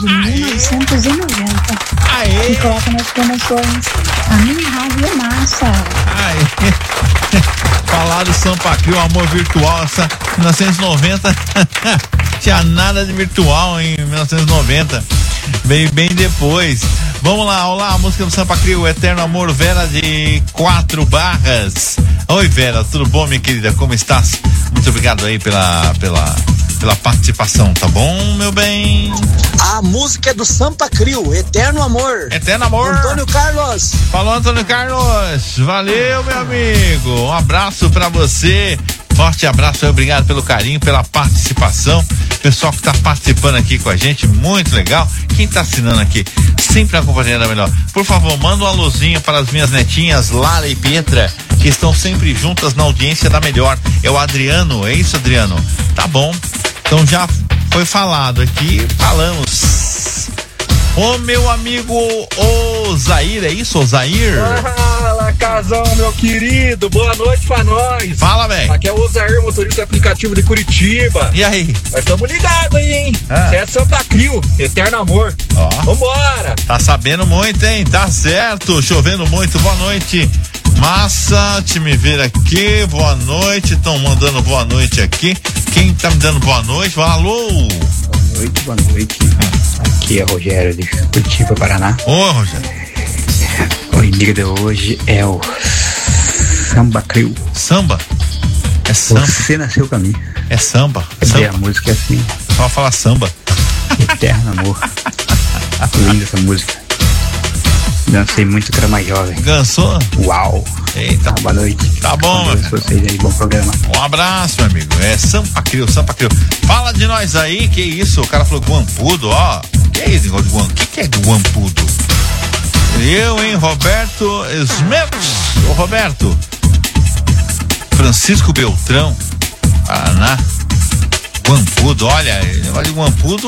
de 1990. Aê! E coloca nas promoções. A minha rádio é massa. Aê! Falaram Sampa Crio, amor virtual, essa 1990 tinha nada de virtual em 1990, bem depois. Vamos lá, olá, a música do Sampa Crio, Eterno Amor, Vera de 4 Barras. Oi Vera, tudo bom, minha querida, como estás? Muito obrigado aí pela participação, tá bom, meu bem? A música é do Sampa Crio, Eterno Amor. Eterno Amor. Antônio Carlos. Falou, Antônio Carlos. Valeu, meu amigo. Um abraço pra você. Forte abraço aí, obrigado pelo carinho, pela participação. Pessoal que tá participando aqui com a gente, muito legal. Quem tá assinando aqui, sempre na companhia da melhor. Por favor, manda um alôzinho para as minhas netinhas, Lara e Pietra, que estão sempre juntas na audiência da melhor. É o Adriano, é isso, Adriano? Tá bom. Então já foi falado aqui, falamos. Ô meu amigo Ozair, é isso, Ozair? Fala, casão, meu querido, boa noite pra nós. Fala, velho. Aqui é o Ozair, motorista aplicativo de Curitiba. E aí? Nós estamos ligados aí, hein? Você é Sampa Crio, Eterno Amor. Ó. Vambora. Tá sabendo muito, hein? Tá certo, chovendo muito, boa noite. Massa, deixa me ver aqui, boa noite, estão mandando boa noite aqui. Quem tá me dando boa noite? Alô? Boa noite. Aqui é Rogério de Curitiba, Paraná. Ô, Rogério. O inimigo de hoje é o Sampa Crio. Samba? É samba. Você nasceu pra mim. É samba. E a música é assim. Só falar samba. Eterno Amor. Linda essa música. Dancei muito que era mais jovem. Cansou? Uau. Eita. Boa noite. Tá bom, meu. Vocês aí, bom programa. Um abraço, meu amigo. É Sampa Crio, Sampa Crio. Fala de nós aí, que isso? O cara falou guampudo, ó. Que é isso, negócio de guampudo? O que é guampudo? Eu, hein, Roberto Smith. Ô, Roberto. Francisco Beltrão, Paraná. Guampudo, olha, negócio de guampudo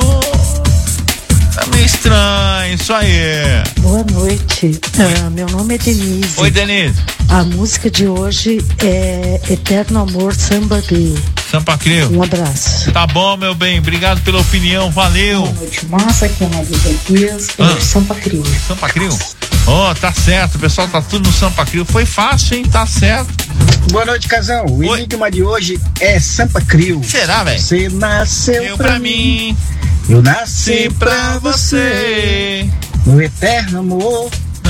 tá meio estranho, isso aí. Boa noite, meu nome é Denise. Oi, Denise. A música de hoje é Eterno Amor, Sampa Crio. Sampa Crio. Um abraço. Tá bom, meu bem, obrigado pela opinião, valeu. Boa noite, massa, aqui é Maria Dias, Sampa Crio. Sampa Crio? Ó, tá certo, o pessoal tá tudo no Sampa Crio, foi fácil, hein, tá certo. Boa noite, casal. O enigma de hoje é Sampa Crio. Será, velho? Você nasceu pra mim. Eu nasci pra você. O eterno amor.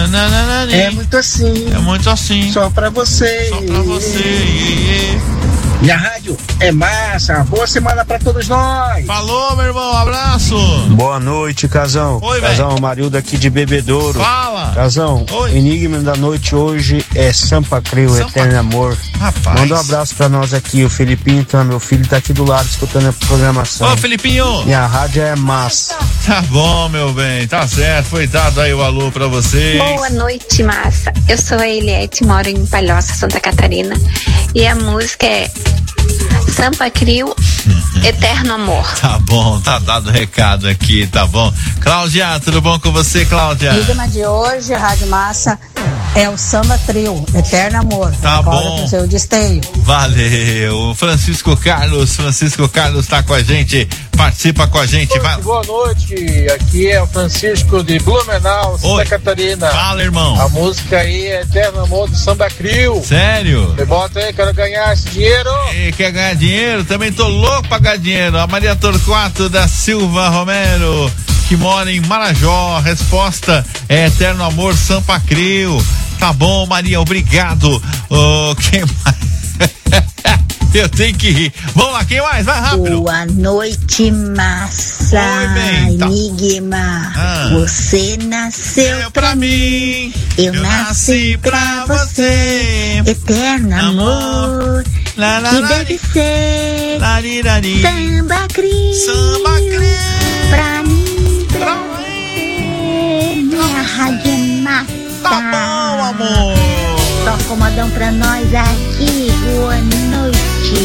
É muito assim. É muito assim. Só pra você. Só pra você. E a rádio é massa. Boa semana pra todos nós. Falou, meu irmão. Um abraço. Boa noite, Casão. Oi, Casão, Marildo aqui de Bebedouro. Fala. Casão, o enigma da noite hoje é Sampa Crio, Eterno Amor. Rapaz. Manda um abraço pra nós aqui. O Felipinho, então, meu filho, tá aqui do lado escutando a programação. Ô, Felipinho. Minha rádio é massa. Tá bom, meu bem. Tá certo. Foi dado aí o alô pra vocês. Boa noite, massa. Eu sou a Eliette, moro em Palhoça, Santa Catarina. E a música é Sampa Crio, Eterno Amor. Tá bom, tá dado o recado aqui, tá bom. Cláudia, tudo bom com você, Cláudia? O enigma de hoje, Rádio Massa, é o Sampa Crio, Eterno Amor. Tá agora bom. Com seu Desteio. Valeu. Francisco Carlos tá com a gente, participa com a gente. Vai. Boa noite, aqui é o Francisco de Blumenau, Santa Catarina. Fala, irmão. A música aí é Eterno Amor do Sampa Crio. Sério? Me bota aí, quero ganhar esse dinheiro. E quer ganhar dinheiro? Também tô louco pra ganhar dinheiro. A Maria Torquato da Silva Romero, que mora em Marajó. Resposta é Eterno Amor, Sampa Crio. Tá bom, Maria, obrigado. Quem mais? Eu tenho que rir. Vamos lá, quem mais? Vai rápido. Boa noite, massa. Oi, bem, tá. Enigma. Você nasceu pra mim. Eu nasci pra você. Eterno amor. Que deve ser Sampa Crio. Sampa Crio. Pra mim, pra você. Minha rádio é massa. Tá bom, amor. Toca o modão pra nós aqui. Boa noite.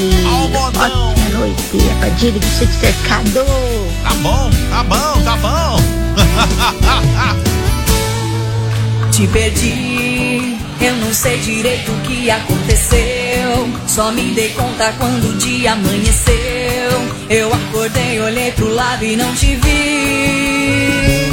Ótima noite. É Padilha do Sítio Cercado. Tá bom, tá bom, tá bom. Te perdi, eu não sei direito o que aconteceu. Só me dei conta quando o dia amanheceu. Eu acordei, olhei pro lado e não te vi.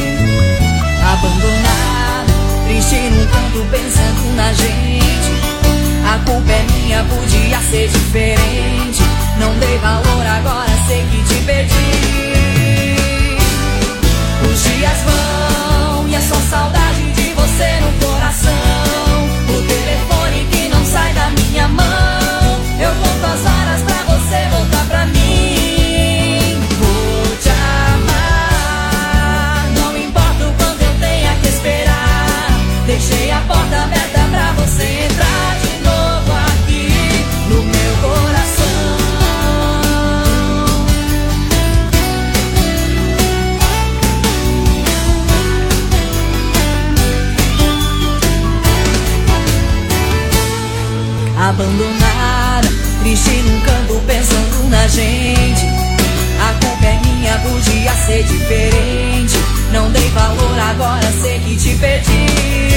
Abandonada, triste num canto pensando na gente. A culpa é minha, podia ser diferente. Não dei valor, agora sei que te perdi. Os dias vão e é só saudade de você no coração. O telefone que não sai da minha mão. Eu conto as horas pra você voltar pra mim. Vou te amar, não importa o quanto eu tenha que esperar. Deixei a porta aberta pra você entrar de novo aqui no meu coração. Abandonada, triste num canto pensando na gente. A culpa é minha, podia ser diferente. Não dei valor, agora sei que te perdi.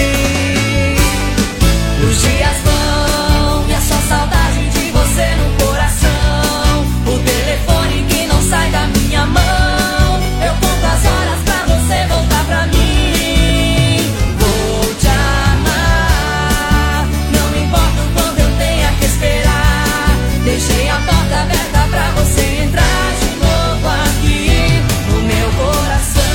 Os dias vão e é só saudade de você no coração. O telefone que não sai da minha mão. Eu conto as horas pra você voltar pra mim. Vou te amar, não importa o quanto eu tenha que esperar. Deixei a porta aberta pra você entrar de novo aqui no meu coração.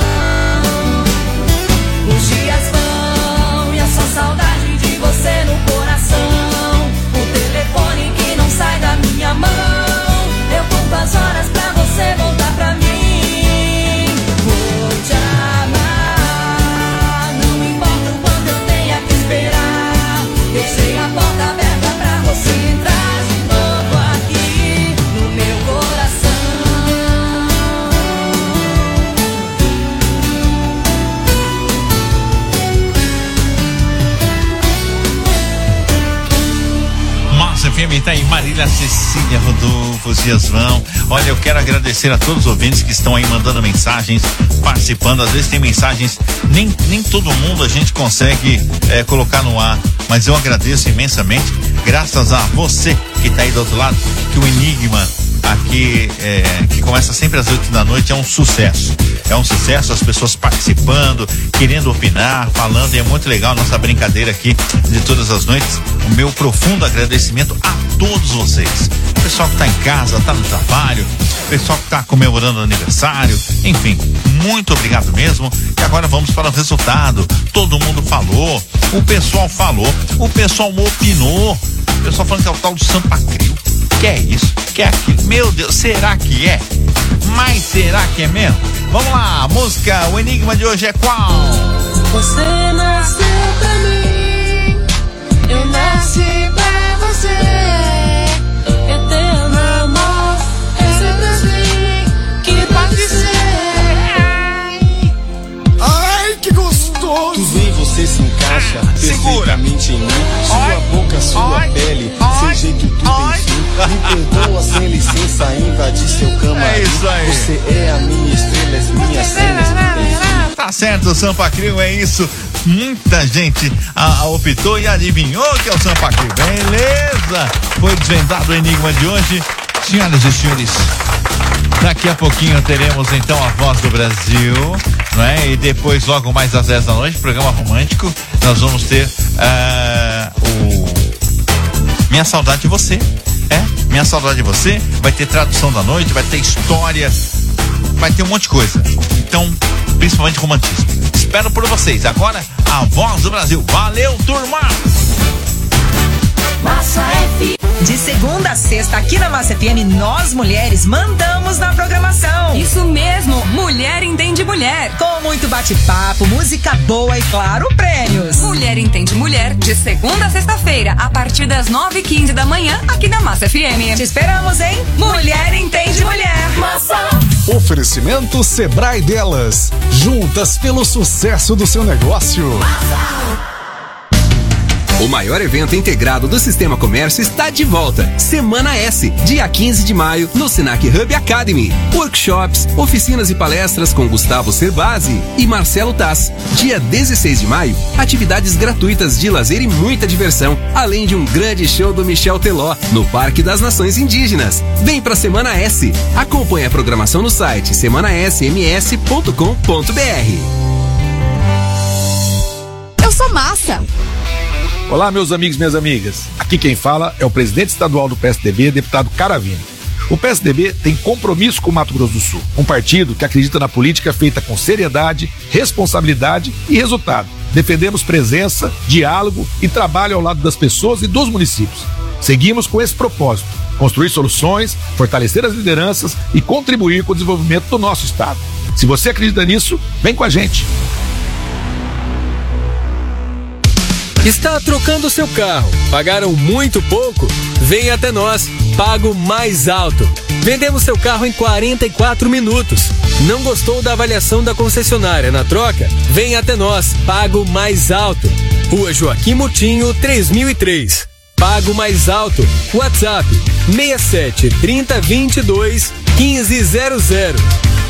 Os dias vão e é só saudade de você no coração. O telefone que não sai da minha mão. Eu conto as horas pra você voltar pra mim. Vou te amar, não importa o quanto eu tenha que esperar. Deixei a porta aberta pra você entrar de novo aqui no meu coração. Massa FM tá aí, Marília, Cecília, Rodolfo, os dias vão. Olha, eu quero agradecer a todos os ouvintes que estão aí mandando mensagens, participando. Às vezes tem mensagens, nem todo mundo a gente consegue colocar no ar, mas eu agradeço imensamente, graças a você que tá aí do outro lado, que o Enigma aqui, que começa sempre às 8 da noite, é um sucesso. É um sucesso, as pessoas participando, querendo opinar, falando, e é muito legal a nossa brincadeira aqui de todas as noites. O meu profundo agradecimento a todos vocês. O pessoal que tá em casa, tá no trabalho, o pessoal que tá comemorando o aniversário, enfim, muito obrigado mesmo. E agora vamos para o resultado. Todo mundo falou, o pessoal falou, o pessoal opinou, o pessoal falando que é o tal do Sampa Crio. Que é isso? Que é aquilo? Meu Deus, será que é? Mas será que é mesmo? Vamos lá, a música, o enigma de hoje é qual? Você nasceu pra mim, eu nasci pra você. Eterno amor, é sempre assim que pode ser. Ai, que gostoso! Tudo em você se encaixa perfeitamente em mim. Sua boca, sua pele, seu jeito tudo enfim. Me perdoa sem licença, invadir seu camarim. É isso aí. Você é a minha estrela, as minhas cenas que tem fim. Tá certo, Sampa Crio, é isso. Muita gente optou e adivinhou que é o Sampa Crio. Beleza! Foi desvendado o enigma de hoje. Senhoras e senhores, daqui a pouquinho teremos então a Voz do Brasil, não é? E depois, logo mais às 10 da noite, programa romântico, nós vamos ter o Minha Saudade de Você. Minha Saudade de Você. Vai ter tradução da noite, vai ter história, vai ter um monte de coisa. Então, principalmente romantismo. Espero por vocês. Agora, a Voz do Brasil. Valeu, turma! Massa FM. De segunda a sexta, aqui na Massa FM, nós mulheres mandamos na programação. Isso mesmo, Mulher Entende Mulher. Com muito bate-papo, música boa e, claro, prêmios. Mulher Entende Mulher, de segunda a sexta-feira, a partir das 9h15 da manhã, aqui na Massa FM. Te esperamos, hein? Mulher Entende Mulher. Massa. Oferecimento Sebrae Delas. Juntas pelo sucesso do seu negócio. Massa. O maior evento integrado do Sistema Comércio está de volta. Semana S, dia 15 de maio, no Senac Hub Academy. Workshops, oficinas e palestras com Gustavo Cerbasi e Marcelo Taz. Dia 16 de maio, atividades gratuitas de lazer e muita diversão, além de um grande show do Michel Teló, no Parque das Nações Indígenas. Vem pra Semana S. Acompanhe a programação no site semanasms.com.br. Eu sou Massa. Olá, meus amigos e minhas amigas. Aqui quem fala é o presidente estadual do PSDB, deputado Caravini. O PSDB tem compromisso com o Mato Grosso do Sul, um partido que acredita na política feita com seriedade, responsabilidade e resultado. Defendemos presença, diálogo e trabalho ao lado das pessoas e dos municípios. Seguimos com esse propósito: construir soluções, fortalecer as lideranças e contribuir com o desenvolvimento do nosso estado. Se você acredita nisso, vem com a gente. Está trocando seu carro? Pagaram muito pouco? Vem até nós, Pago Mais Alto. Vendemos seu carro em 44 minutos. Não gostou da avaliação da concessionária na troca? Vem até nós, Pago Mais Alto. Rua Joaquim Moutinho, 3003. Pago Mais Alto. WhatsApp 67 30 22 1500.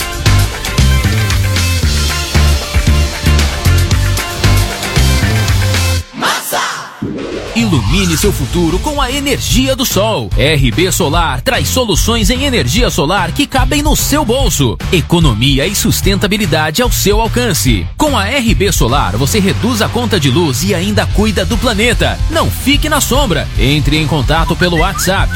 Ilumine seu futuro com a energia do sol. RB Solar traz soluções em energia solar que cabem no seu bolso. Economia e sustentabilidade ao seu alcance. Com a RB Solar, você reduz a conta de luz e ainda cuida do planeta. Não fique na sombra. Entre em contato pelo WhatsApp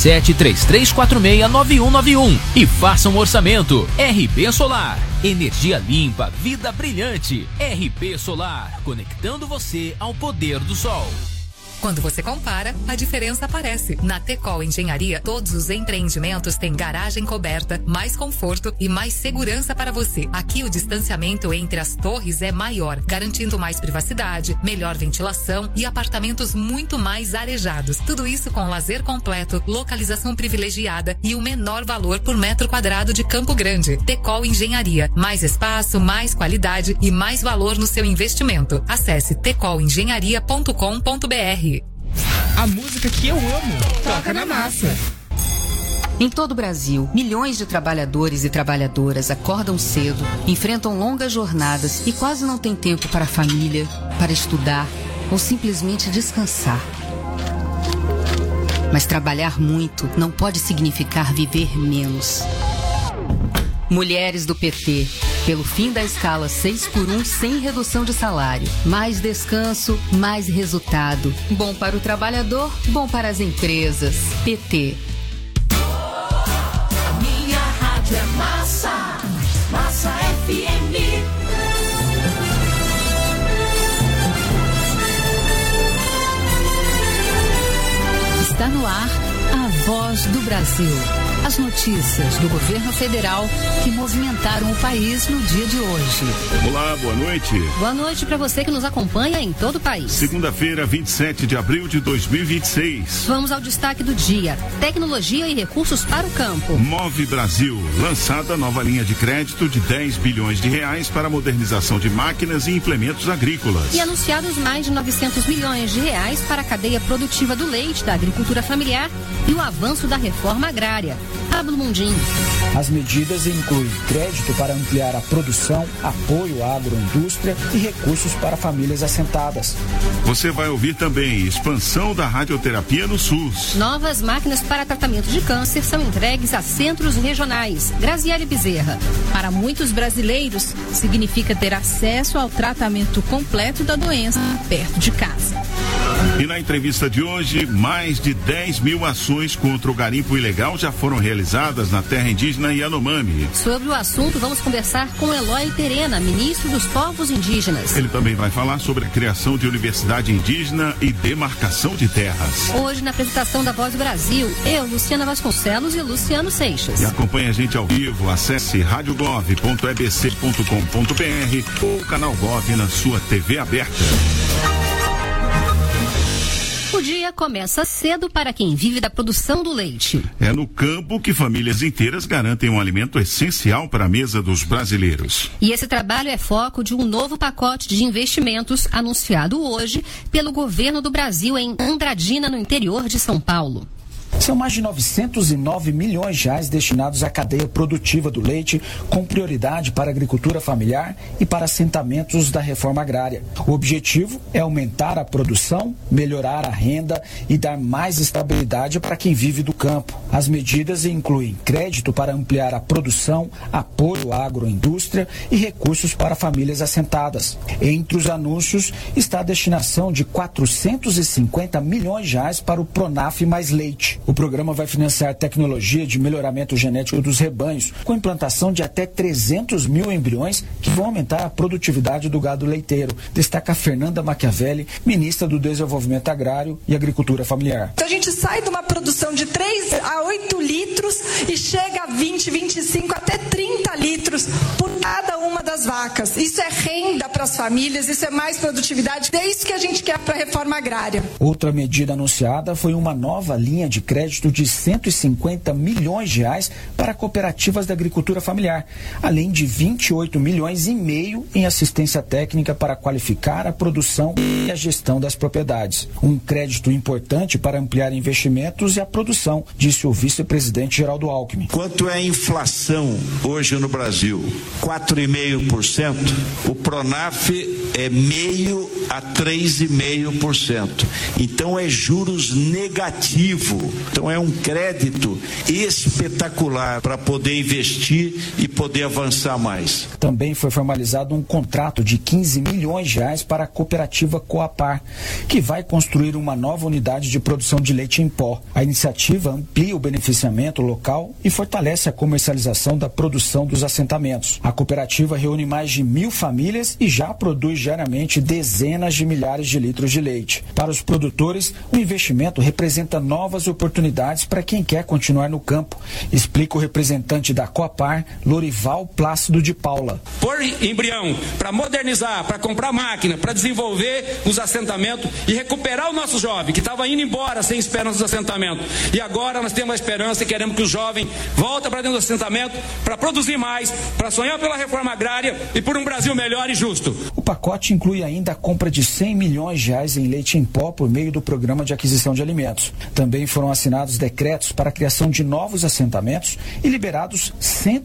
6733469191 e faça um orçamento. RB Solar. Energia limpa, vida brilhante. RB Solar, conectando você ao poder do sol. Quando você compara, a diferença aparece. Na Tecol Engenharia, todos os empreendimentos têm garagem coberta, mais conforto e mais segurança para você. Aqui o distanciamento entre as torres é maior, garantindo mais privacidade, melhor ventilação e apartamentos muito mais arejados. Tudo isso com lazer completo, localização privilegiada e o menor valor por metro quadrado de Campo Grande. Tecol Engenharia. Mais espaço, mais qualidade e mais valor no seu investimento. Acesse tecolengenharia.com.br. A música que eu amo toca na massa. Em todo o Brasil, milhões de trabalhadores e trabalhadoras acordam cedo, enfrentam longas jornadas e quase não têm tempo para a família, para estudar ou simplesmente descansar. Mas trabalhar muito não pode significar viver menos. Mulheres do PT, pelo fim da escala 6x1 sem redução de salário. Mais descanso, mais resultado. Bom para o trabalhador, bom para as empresas. PT. Minha rádio é Massa, Massa FM. Está no ar a Voz do Brasil. As notícias do governo federal que movimentaram o país no dia de hoje. Olá, boa noite. Boa noite para você que nos acompanha em todo o país. Segunda-feira, 27 de abril de 2026. Vamos ao destaque do dia. Tecnologia e recursos para o campo. Move Brasil. Lançada nova linha de crédito de 10 bilhões de reais para a modernização de máquinas e implementos agrícolas. E anunciados mais de 900 milhões de reais para a cadeia produtiva do leite, da agricultura familiar e o avanço da reforma agrária. Pablo Mundim. As medidas incluem crédito para ampliar a produção, apoio à agroindústria e recursos para famílias assentadas. Você vai ouvir também expansão da radioterapia no SUS. Novas máquinas para tratamento de câncer são entregues a centros regionais. Graziele Bezerra. Para muitos brasileiros, significa ter acesso ao tratamento completo da doença perto de casa. E na entrevista de hoje, mais de 10 mil ações contra o garimpo ilegal já foram realizadas na terra indígena Yanomami. Sobre o assunto, vamos conversar com Eloy Terena, ministro dos Povos Indígenas. Ele também vai falar sobre a criação de universidade indígena e demarcação de terras. Hoje, na apresentação da Voz do Brasil, eu, Luciana Vasconcelos e Luciano Seixas. E acompanhe a gente ao vivo, acesse radiogov.ebc.com.br ou canal Gov na sua TV aberta. O dia começa cedo para quem vive da produção do leite. É no campo que famílias inteiras garantem um alimento essencial para a mesa dos brasileiros. E esse trabalho é foco de um novo pacote de investimentos anunciado hoje pelo governo do Brasil em Andradina, no interior de São Paulo. São mais de 909 milhões de reais destinados à cadeia produtiva do leite, com prioridade para a agricultura familiar e para assentamentos da reforma agrária. O objetivo é aumentar a produção, melhorar a renda e dar mais estabilidade para quem vive do campo. As medidas incluem crédito para ampliar a produção, apoio à agroindústria e recursos para famílias assentadas. Entre os anúncios está a destinação de 450 milhões de reais para o Pronaf mais leite. O programa vai financiar tecnologia de melhoramento genético dos rebanhos, com implantação de até 300 mil embriões que vão aumentar a produtividade do gado leiteiro, destaca Fernanda Machiavelli, ministra do Desenvolvimento Agrário e Agricultura Familiar. Então a gente sai de uma produção de 3 a 8 litros e chega a 20, 25, até 30 litros por cada uma das vacas. Isso é renda para as famílias, isso é mais produtividade, é isso que a gente quer para a reforma agrária. Outra medida anunciada foi uma nova linha de crédito de 150 milhões de reais para cooperativas da agricultura familiar, além de 28 milhões e meio em assistência técnica para qualificar a produção e a gestão das propriedades. Um crédito importante para ampliar investimentos e a produção, disse o vice-presidente Geraldo Alckmin. Quanto é a inflação hoje no Brasil? 4,5%. O Pronaf é 0,5% a 3,5%. Então é juros negativo. Então é um crédito espetacular para poder investir e poder avançar mais. Também foi formalizado um contrato de 15 milhões de reais para a cooperativa Coapar, que vai construir uma nova unidade de produção de leite em pó. A iniciativa amplia o beneficiamento local e fortalece a comercialização da produção dos assentamentos. A cooperativa reúne mais de 1.000 famílias e já produz diariamente dezenas de milhares de litros de leite. Para os produtores, o investimento representa novas oportunidades para quem quer continuar no campo, explica o representante da Coapar, Lorival Plácido de Paula. Por embrião, para modernizar, para comprar máquina, para desenvolver os assentamentos e recuperar o nosso jovem, que estava indo embora sem esperança dos assentamentos. E agora nós temos a esperança e queremos que o jovem volte para dentro do assentamento, para produzir mais, para sonhar pela reforma agrária e por um Brasil melhor e justo. O pacote inclui ainda a compra de 100 milhões de reais em leite em pó por meio do Programa de Aquisição de Alimentos. Também foram assinados decretos para a criação de novos assentamentos e liberados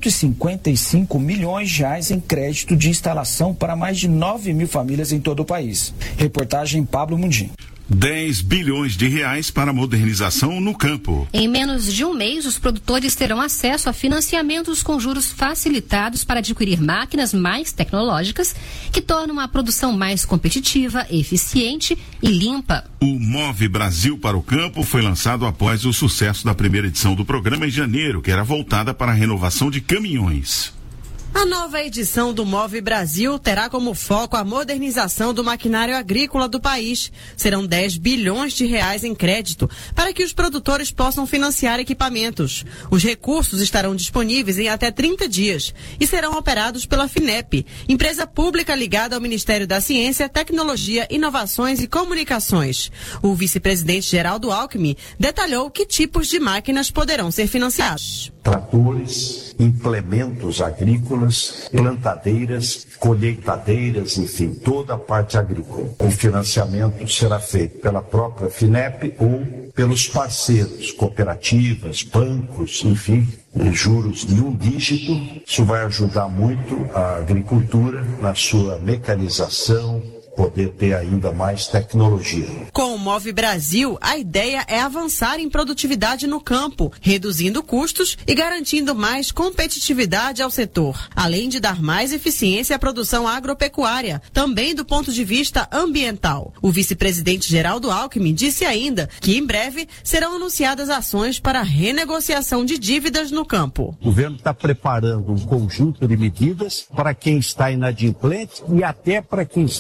155 milhões de reais em crédito de instalação para mais de 9.000 famílias em todo o país. Reportagem Pablo Mundim. 10 bilhões de reais para modernização no campo. Em menos de um mês, os produtores terão acesso a financiamentos com juros facilitados para adquirir máquinas mais tecnológicas que tornam a produção mais competitiva, eficiente e limpa. O Move Brasil para o Campo foi lançado após o sucesso da primeira edição do programa em janeiro, que era voltada para a renovação de caminhões. A nova edição do Move Brasil terá como foco a modernização do maquinário agrícola do país. Serão 10 bilhões de reais em crédito para que os produtores possam financiar equipamentos. Os recursos estarão disponíveis em até 30 dias e serão operados pela FINEP, empresa pública ligada ao Ministério da Ciência, Tecnologia, Inovações e Comunicações. O vice-presidente Geraldo Alckmin detalhou que tipos de máquinas poderão ser financiados. Tratores, implementos agrícolas, plantadeiras, colheitadeiras, enfim, toda a parte agrícola. O financiamento será feito pela própria FINEP ou pelos parceiros, cooperativas, bancos, enfim, juros de um dígito. Isso vai ajudar muito a agricultura na sua mecanização, poder ter ainda mais tecnologia. Com o Move Brasil, a ideia é avançar em produtividade no campo, reduzindo custos e garantindo mais competitividade ao setor, além de dar mais eficiência à produção agropecuária, também do ponto de vista ambiental. O vice-presidente Geraldo Alckmin disse ainda que em breve serão anunciadas ações para renegociação de dívidas no campo. O governo está preparando um conjunto de medidas para quem está inadimplente e até para quem está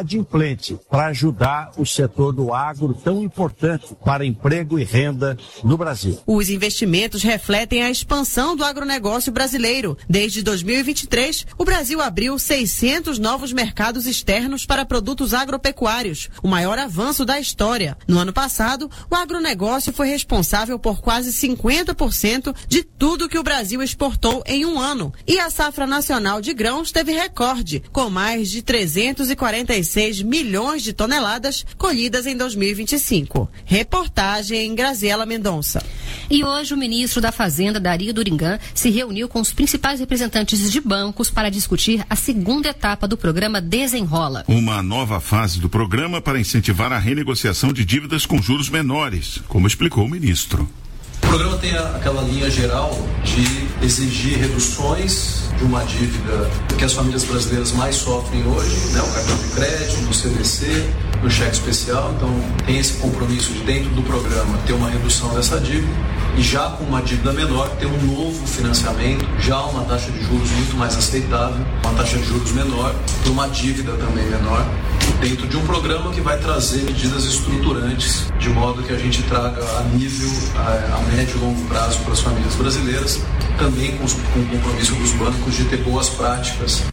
adimplente para ajudar o setor do agro tão importante para emprego e renda no Brasil. Os investimentos refletem a expansão do agronegócio brasileiro. Desde 2023, o Brasil abriu 600 novos mercados externos para produtos agropecuários, o maior avanço da história. No ano passado, o agronegócio foi responsável por quase 50% de tudo que o Brasil exportou em um ano. E a safra nacional de grãos teve recorde, com mais de 346 milhões de toneladas colhidas em 2025. Reportagem Graziela Mendonça. E hoje o ministro da Fazenda, Dario Durigan, se reuniu com os principais representantes de bancos para discutir a segunda etapa do programa Desenrola. Uma nova fase do programa para incentivar a renegociação de dívidas com juros menores, como explicou o ministro. O programa tem aquela linha geral de exigir reduções de uma dívida que as famílias brasileiras mais sofrem hoje, né? O cartão de crédito, o CDC, o cheque especial. Então tem esse compromisso de dentro do programa ter uma redução dessa dívida e já com uma dívida menor ter um novo financiamento, já uma taxa de juros muito mais aceitável, uma taxa de juros menor e uma dívida também menor, dentro de um programa que vai trazer medidas estruturantes, de modo que a gente traga a nível, a médio e longo prazo para as famílias brasileiras, também com o compromisso dos bancos de ter boas práticas.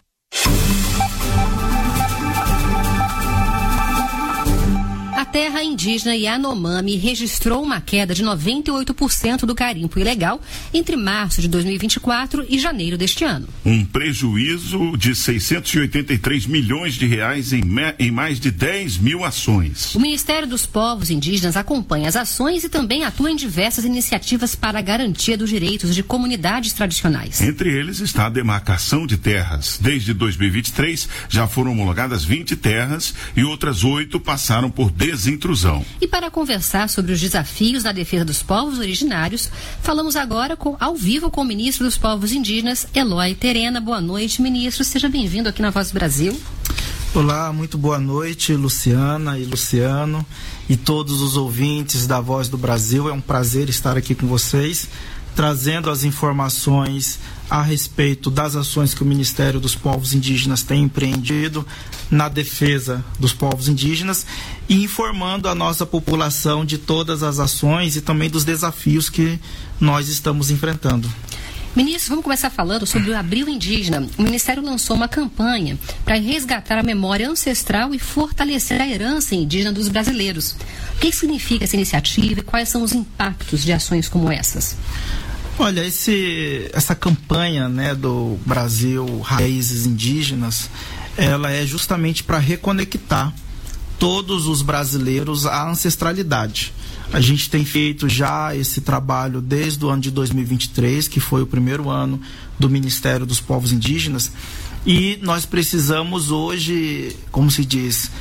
A terra indígena Yanomami registrou uma queda de 98% do garimpo ilegal entre março de 2024 e janeiro deste ano. Um prejuízo de 683 milhões de reais em mais de 10 mil ações. O Ministério dos Povos Indígenas acompanha as ações e também atua em diversas iniciativas para a garantia dos direitos de comunidades tradicionais. Entre eles está a demarcação de terras. Desde 2023 já foram homologadas 20 terras e outras 8 passaram por desintrusão. E para conversar sobre os desafios na defesa dos povos originários, falamos agora ao vivo com o ministro dos Povos Indígenas, Eloy Terena. Boa noite, ministro. Seja bem-vindo aqui na Voz do Brasil. Olá, muito boa noite, Luciana e Luciano e todos os ouvintes da Voz do Brasil. É um prazer estar aqui com vocês, trazendo as informações a respeito das ações que o Ministério dos Povos Indígenas tem empreendido na defesa dos povos indígenas e informando a nossa população de todas as ações e também dos desafios que nós estamos enfrentando. Ministro, vamos começar falando sobre o Abril Indígena. O Ministério lançou uma campanha para resgatar a memória ancestral e fortalecer a herança indígena dos brasileiros. O que significa essa iniciativa e quais são os impactos de ações como essas? Olha, essa campanha, né, do Brasil Raízes Indígenas, ela é justamente para reconectar todos os brasileiros à ancestralidade. A gente tem feito já esse trabalho desde o ano de 2023, que foi o primeiro ano do Ministério dos Povos Indígenas, e nós precisamos hoje, como se diz,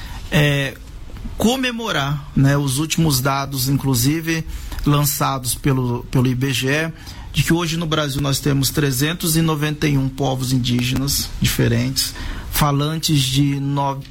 comemorar, né, os últimos dados, inclusive lançados pelo IBGE, de que hoje no Brasil nós temos 391 povos indígenas diferentes, falantes de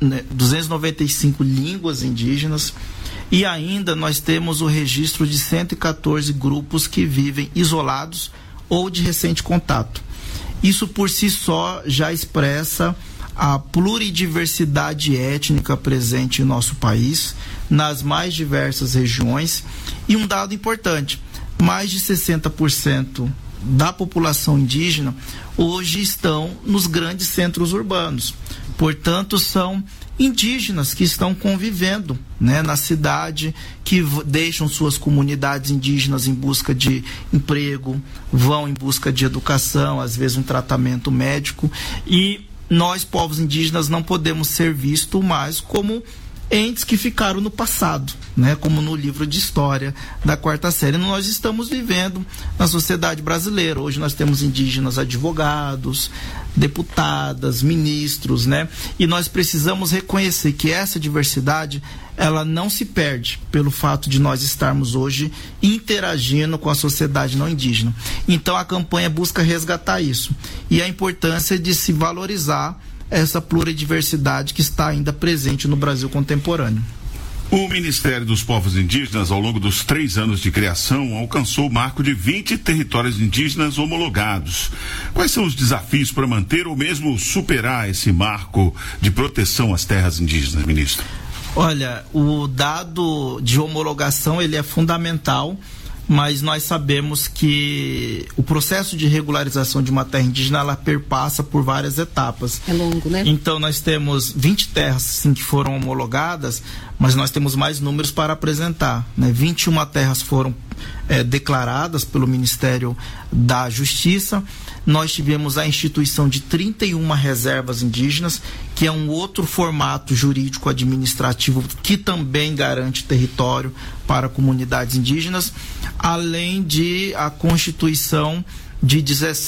295 línguas indígenas, e ainda nós temos o registro de 114 grupos que vivem isolados ou de recente contato. Isso por si só já expressa a pluridiversidade étnica presente em nosso país, nas mais diversas regiões, e um dado importante: mais de 60% da população indígena hoje estão nos grandes centros urbanos. Portanto, são indígenas que estão convivendo, né, na cidade, que deixam suas comunidades indígenas em busca de emprego, vão em busca de educação, às vezes um tratamento médico, e nós, povos indígenas, não podemos ser vistos mais como entes que ficaram no passado, né? Como no livro de história da 4ª série. Nós estamos vivendo na sociedade brasileira. Hoje nós temos indígenas advogados, deputadas, ministros, né? E nós precisamos reconhecer que essa diversidade, ela não se perde pelo fato de nós estarmos hoje interagindo com a sociedade não indígena. Então a campanha busca resgatar isso e a importância de se valorizar essa pluridiversidade que está ainda presente no Brasil contemporâneo. O Ministério dos Povos Indígenas, ao longo dos 3 anos de criação, alcançou o marco de 20 territórios indígenas homologados. Quais são os desafios para manter ou mesmo superar esse marco de proteção às terras indígenas, ministro? Olha, o dado de homologação ele é fundamental, mas nós sabemos que o processo de regularização de uma terra indígena, ela perpassa por várias etapas. É longo, né? Então nós temos 20 terras sim, que foram homologadas, mas nós temos mais números para apresentar, né? 21 terras foram declaradas pelo Ministério da Justiça. Nós tivemos a instituição de 31 reservas indígenas, que é um outro formato jurídico administrativo que também garante território para comunidades indígenas, além de a constituição de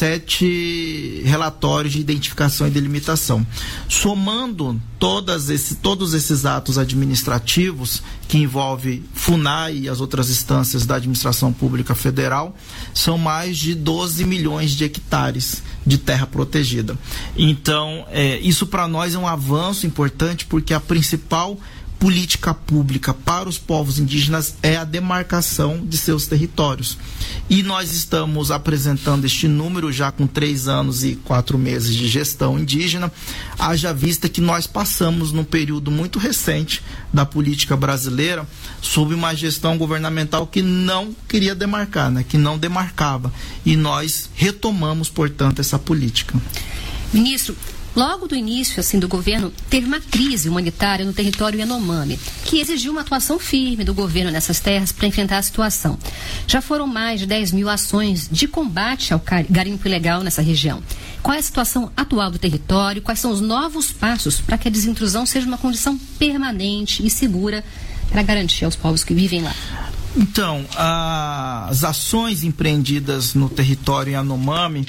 17 relatórios de identificação e delimitação. Somando todos esses atos administrativos que envolvem FUNAI e as outras instâncias da administração pública federal, são mais de 12 milhões de hectares de terra protegida. Então, isso para nós é um avanço importante, porque a principal política pública para os povos indígenas é a demarcação de seus territórios. E nós estamos apresentando este número já com 3 anos e 4 meses de gestão indígena, haja vista que nós passamos num período muito recente da política brasileira sob uma gestão governamental que não queria demarcar, né? Que não demarcava. E nós retomamos, portanto, essa política. Ministro, logo do início do governo, teve uma crise humanitária no território Yanomami, que exigiu uma atuação firme do governo nessas terras para enfrentar a situação. Já foram mais de 10 mil ações de combate ao garimpo ilegal nessa região. Qual é a situação atual do território? Quais são os novos passos para que a desintrusão seja uma condição permanente e segura para garantir aos povos que vivem lá? Então, as ações empreendidas no território Yanomami,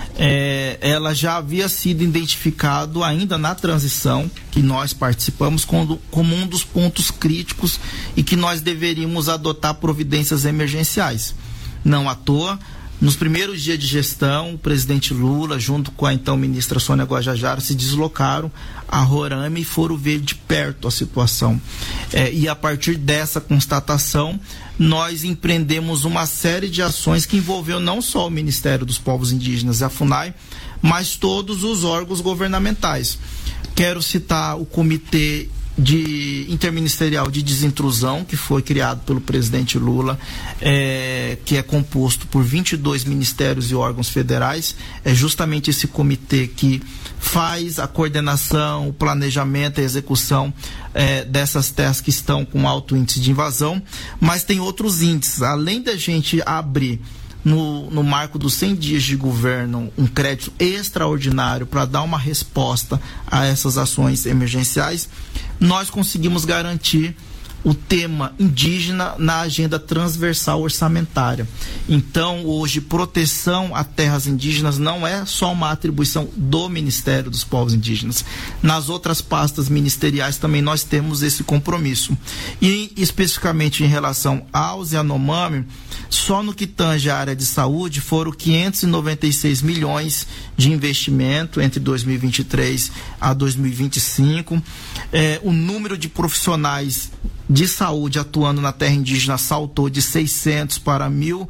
ela já havia sido identificado ainda na transição, que nós participamos como um dos pontos críticos e que nós deveríamos adotar providências emergenciais. Não à toa, nos primeiros dias de gestão, o presidente Lula, junto com a então ministra Sônia Guajajara, se deslocaram a Roraima e foram ver de perto a situação. E a partir dessa constatação, nós empreendemos uma série de ações que envolveu não só o Ministério dos Povos Indígenas e a FUNAI, mas todos os órgãos governamentais. Quero citar o Comitê Interministerial de Desintrusão, que foi criado pelo presidente Lula, que é composto por 22 ministérios e órgãos federais. É justamente esse comitê que faz a coordenação, o planejamento e a execução dessas terras que estão com alto índice de invasão, mas tem outros índices. Além da gente abrir no marco dos 100 dias de governo um crédito extraordinário para dar uma resposta a essas ações emergenciais, nós conseguimos garantir o tema indígena na agenda transversal orçamentária. Então, hoje, proteção a terras indígenas não é só uma atribuição do Ministério dos Povos Indígenas. Nas outras pastas ministeriais também nós temos esse compromisso. E, especificamente em relação aos Yanomami, só no que tange a área de saúde foram 596 milhões de investimento entre 2023 a 2025. O número de profissionais de saúde atuando na terra indígena saltou de 600 para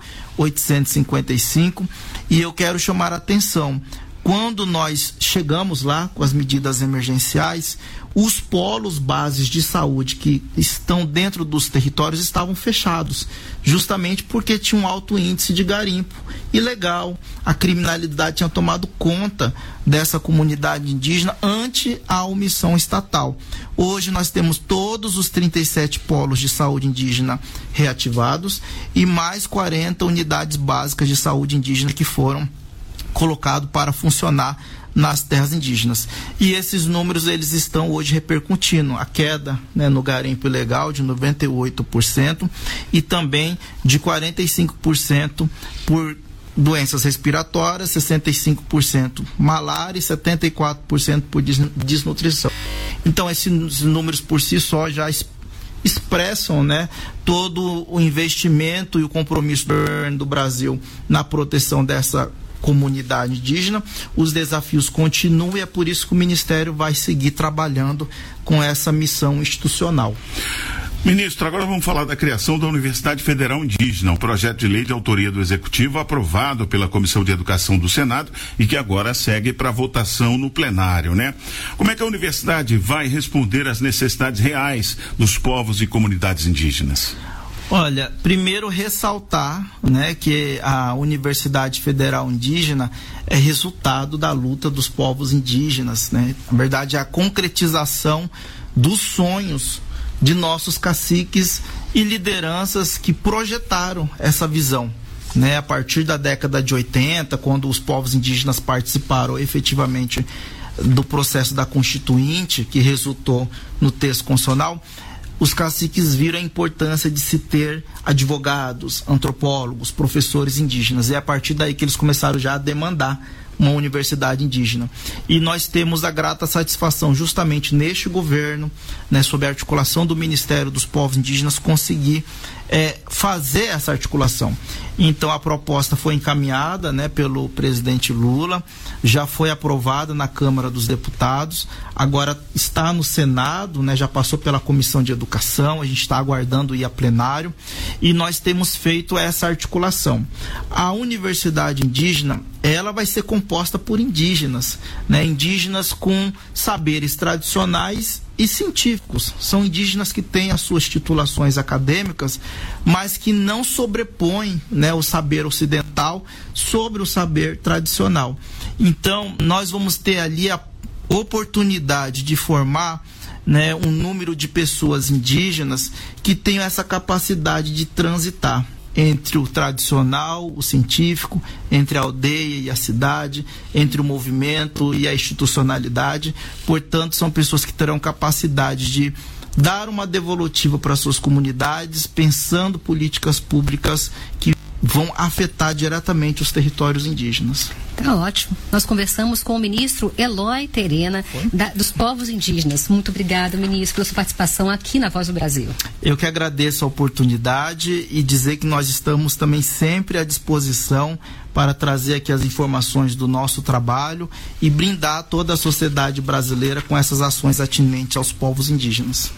1.855, e eu quero chamar a atenção, quando nós chegamos lá com as medidas emergenciais, os polos bases de saúde que estão dentro dos territórios estavam fechados, justamente porque tinha um alto índice de garimpo ilegal. A criminalidade tinha tomado conta dessa comunidade indígena ante a omissão estatal. Hoje nós temos todos os 37 polos de saúde indígena reativados e mais 40 unidades básicas de saúde indígena que foram colocados para funcionar nas terras indígenas. E esses números eles estão hoje repercutindo a queda, né, no garimpo ilegal de 98% e também de 45% por doenças respiratórias, 65% malária e 74% por desnutrição. Então esses números por si só já expressam, né, todo o investimento e o compromisso do Brasil na proteção dessa comunidade indígena. Os desafios continuam e é por isso que o Ministério vai seguir trabalhando com essa missão institucional. Ministro, agora vamos falar da criação da Universidade Federal Indígena, um projeto de lei de autoria do Executivo aprovado pela Comissão de Educação do Senado e que agora segue para votação no plenário, né? Como é que a universidade vai responder às necessidades reais dos povos e comunidades indígenas? Olha, primeiro ressaltar, né, que a Universidade Federal Indígena é resultado da luta dos povos indígenas, né? Na verdade, é a concretização dos sonhos de nossos caciques e lideranças que projetaram essa visão, né? A partir da década de 80, quando os povos indígenas participaram efetivamente do processo da Constituinte, que resultou no texto constitucional, os caciques viram a importância de se ter advogados, antropólogos, professores indígenas. E é a partir daí que eles começaram já a demandar uma universidade indígena. E nós temos a grata satisfação, justamente neste governo, né, sob a articulação do Ministério dos Povos Indígenas, conseguir fazer essa articulação. Então a proposta foi encaminhada, né, pelo presidente Lula, já foi aprovada na Câmara dos Deputados, agora está no Senado, né, já passou pela Comissão de Educação, a gente está aguardando ir a plenário, e nós temos feito essa articulação. A Universidade Indígena, ela vai ser composta por indígenas, né, indígenas com saberes tradicionais e científicos. São indígenas que têm as suas titulações acadêmicas, mas que não sobrepõem, né, o saber ocidental sobre o saber tradicional. Então, nós vamos ter ali a oportunidade de formar, né, um número de pessoas indígenas que tenham essa capacidade de transitar entre o tradicional, o científico, entre a aldeia e a cidade, entre o movimento e a institucionalidade. Portanto, são pessoas que terão capacidade de dar uma devolutiva para suas comunidades, pensando políticas públicas que vão afetar diretamente os territórios indígenas. Tá ótimo. Nós conversamos com o ministro Eloy Terena, dos povos indígenas. Muito obrigado, ministro, pela sua participação aqui na Voz do Brasil. Eu que agradeço a oportunidade e dizer que nós estamos também sempre à disposição para trazer aqui as informações do nosso trabalho e brindar toda a sociedade brasileira com essas ações atinentes aos povos indígenas.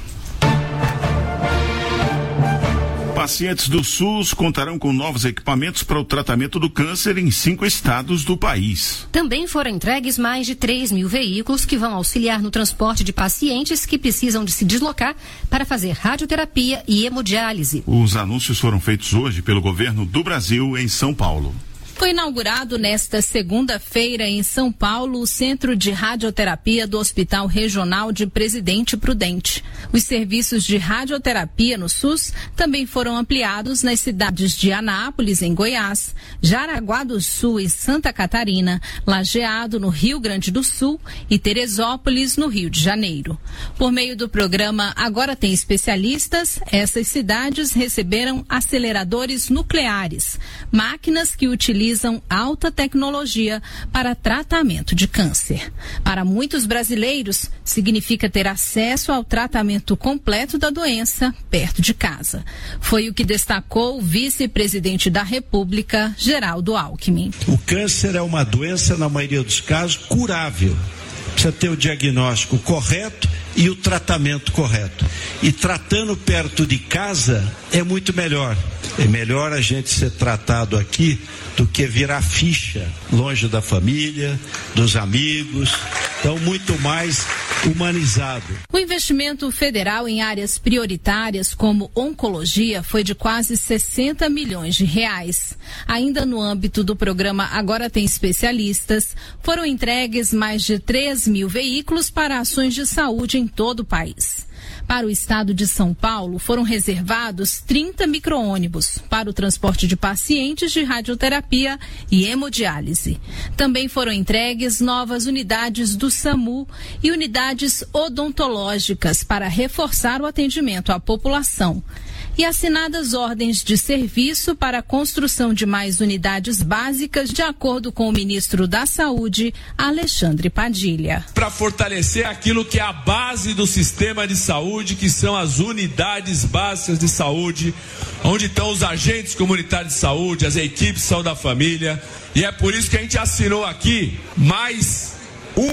Pacientes do SUS contarão com novos equipamentos para o tratamento do câncer em 5 estados do país. Também foram entregues mais de 3 mil veículos que vão auxiliar no transporte de pacientes que precisam de se deslocar para fazer radioterapia e hemodiálise. Os anúncios foram feitos hoje pelo governo do Brasil em São Paulo. Foi inaugurado nesta segunda-feira em São Paulo o Centro de Radioterapia do Hospital Regional de Presidente Prudente. Os serviços de radioterapia no SUS também foram ampliados nas cidades de Anápolis, em Goiás, Jaraguá do Sul, em Santa Catarina, Lajeado, no Rio Grande do Sul e Teresópolis, no Rio de Janeiro. Por meio do programa Agora Tem Especialistas, essas cidades receberam aceleradores nucleares, máquinas que utilizam alta tecnologia para tratamento de câncer. Para muitos brasileiros, significa ter acesso ao tratamento completo da doença perto de casa. Foi o que destacou o vice-presidente da República, Geraldo Alckmin. O câncer é uma doença, na maioria dos casos, curável. Precisa ter o diagnóstico correto e o tratamento correto. E tratando perto de casa é muito melhor. É melhor a gente ser tratado aqui do que virar ficha longe da família, dos amigos. Então, muito mais humanizado. O investimento federal em áreas prioritárias como oncologia foi de quase 60 milhões de reais. Ainda no âmbito do programa Agora Tem Especialistas, foram entregues mais de 3 mil veículos para ações de saúde em todo o país. Para o estado de São Paulo, foram reservados 30 micro-ônibus para o transporte de pacientes de radioterapia e hemodiálise. Também foram entregues novas unidades do SAMU e unidades odontológicas para reforçar o atendimento à população. E assinadas ordens de serviço para a construção de mais unidades básicas, de acordo com o ministro da Saúde, Alexandre Padilha. Para fortalecer aquilo que é a base do sistema de saúde, que são as unidades básicas de saúde, onde estão os agentes comunitários de saúde, as equipes de saúde da família. E é por isso que a gente assinou aqui mais 1,2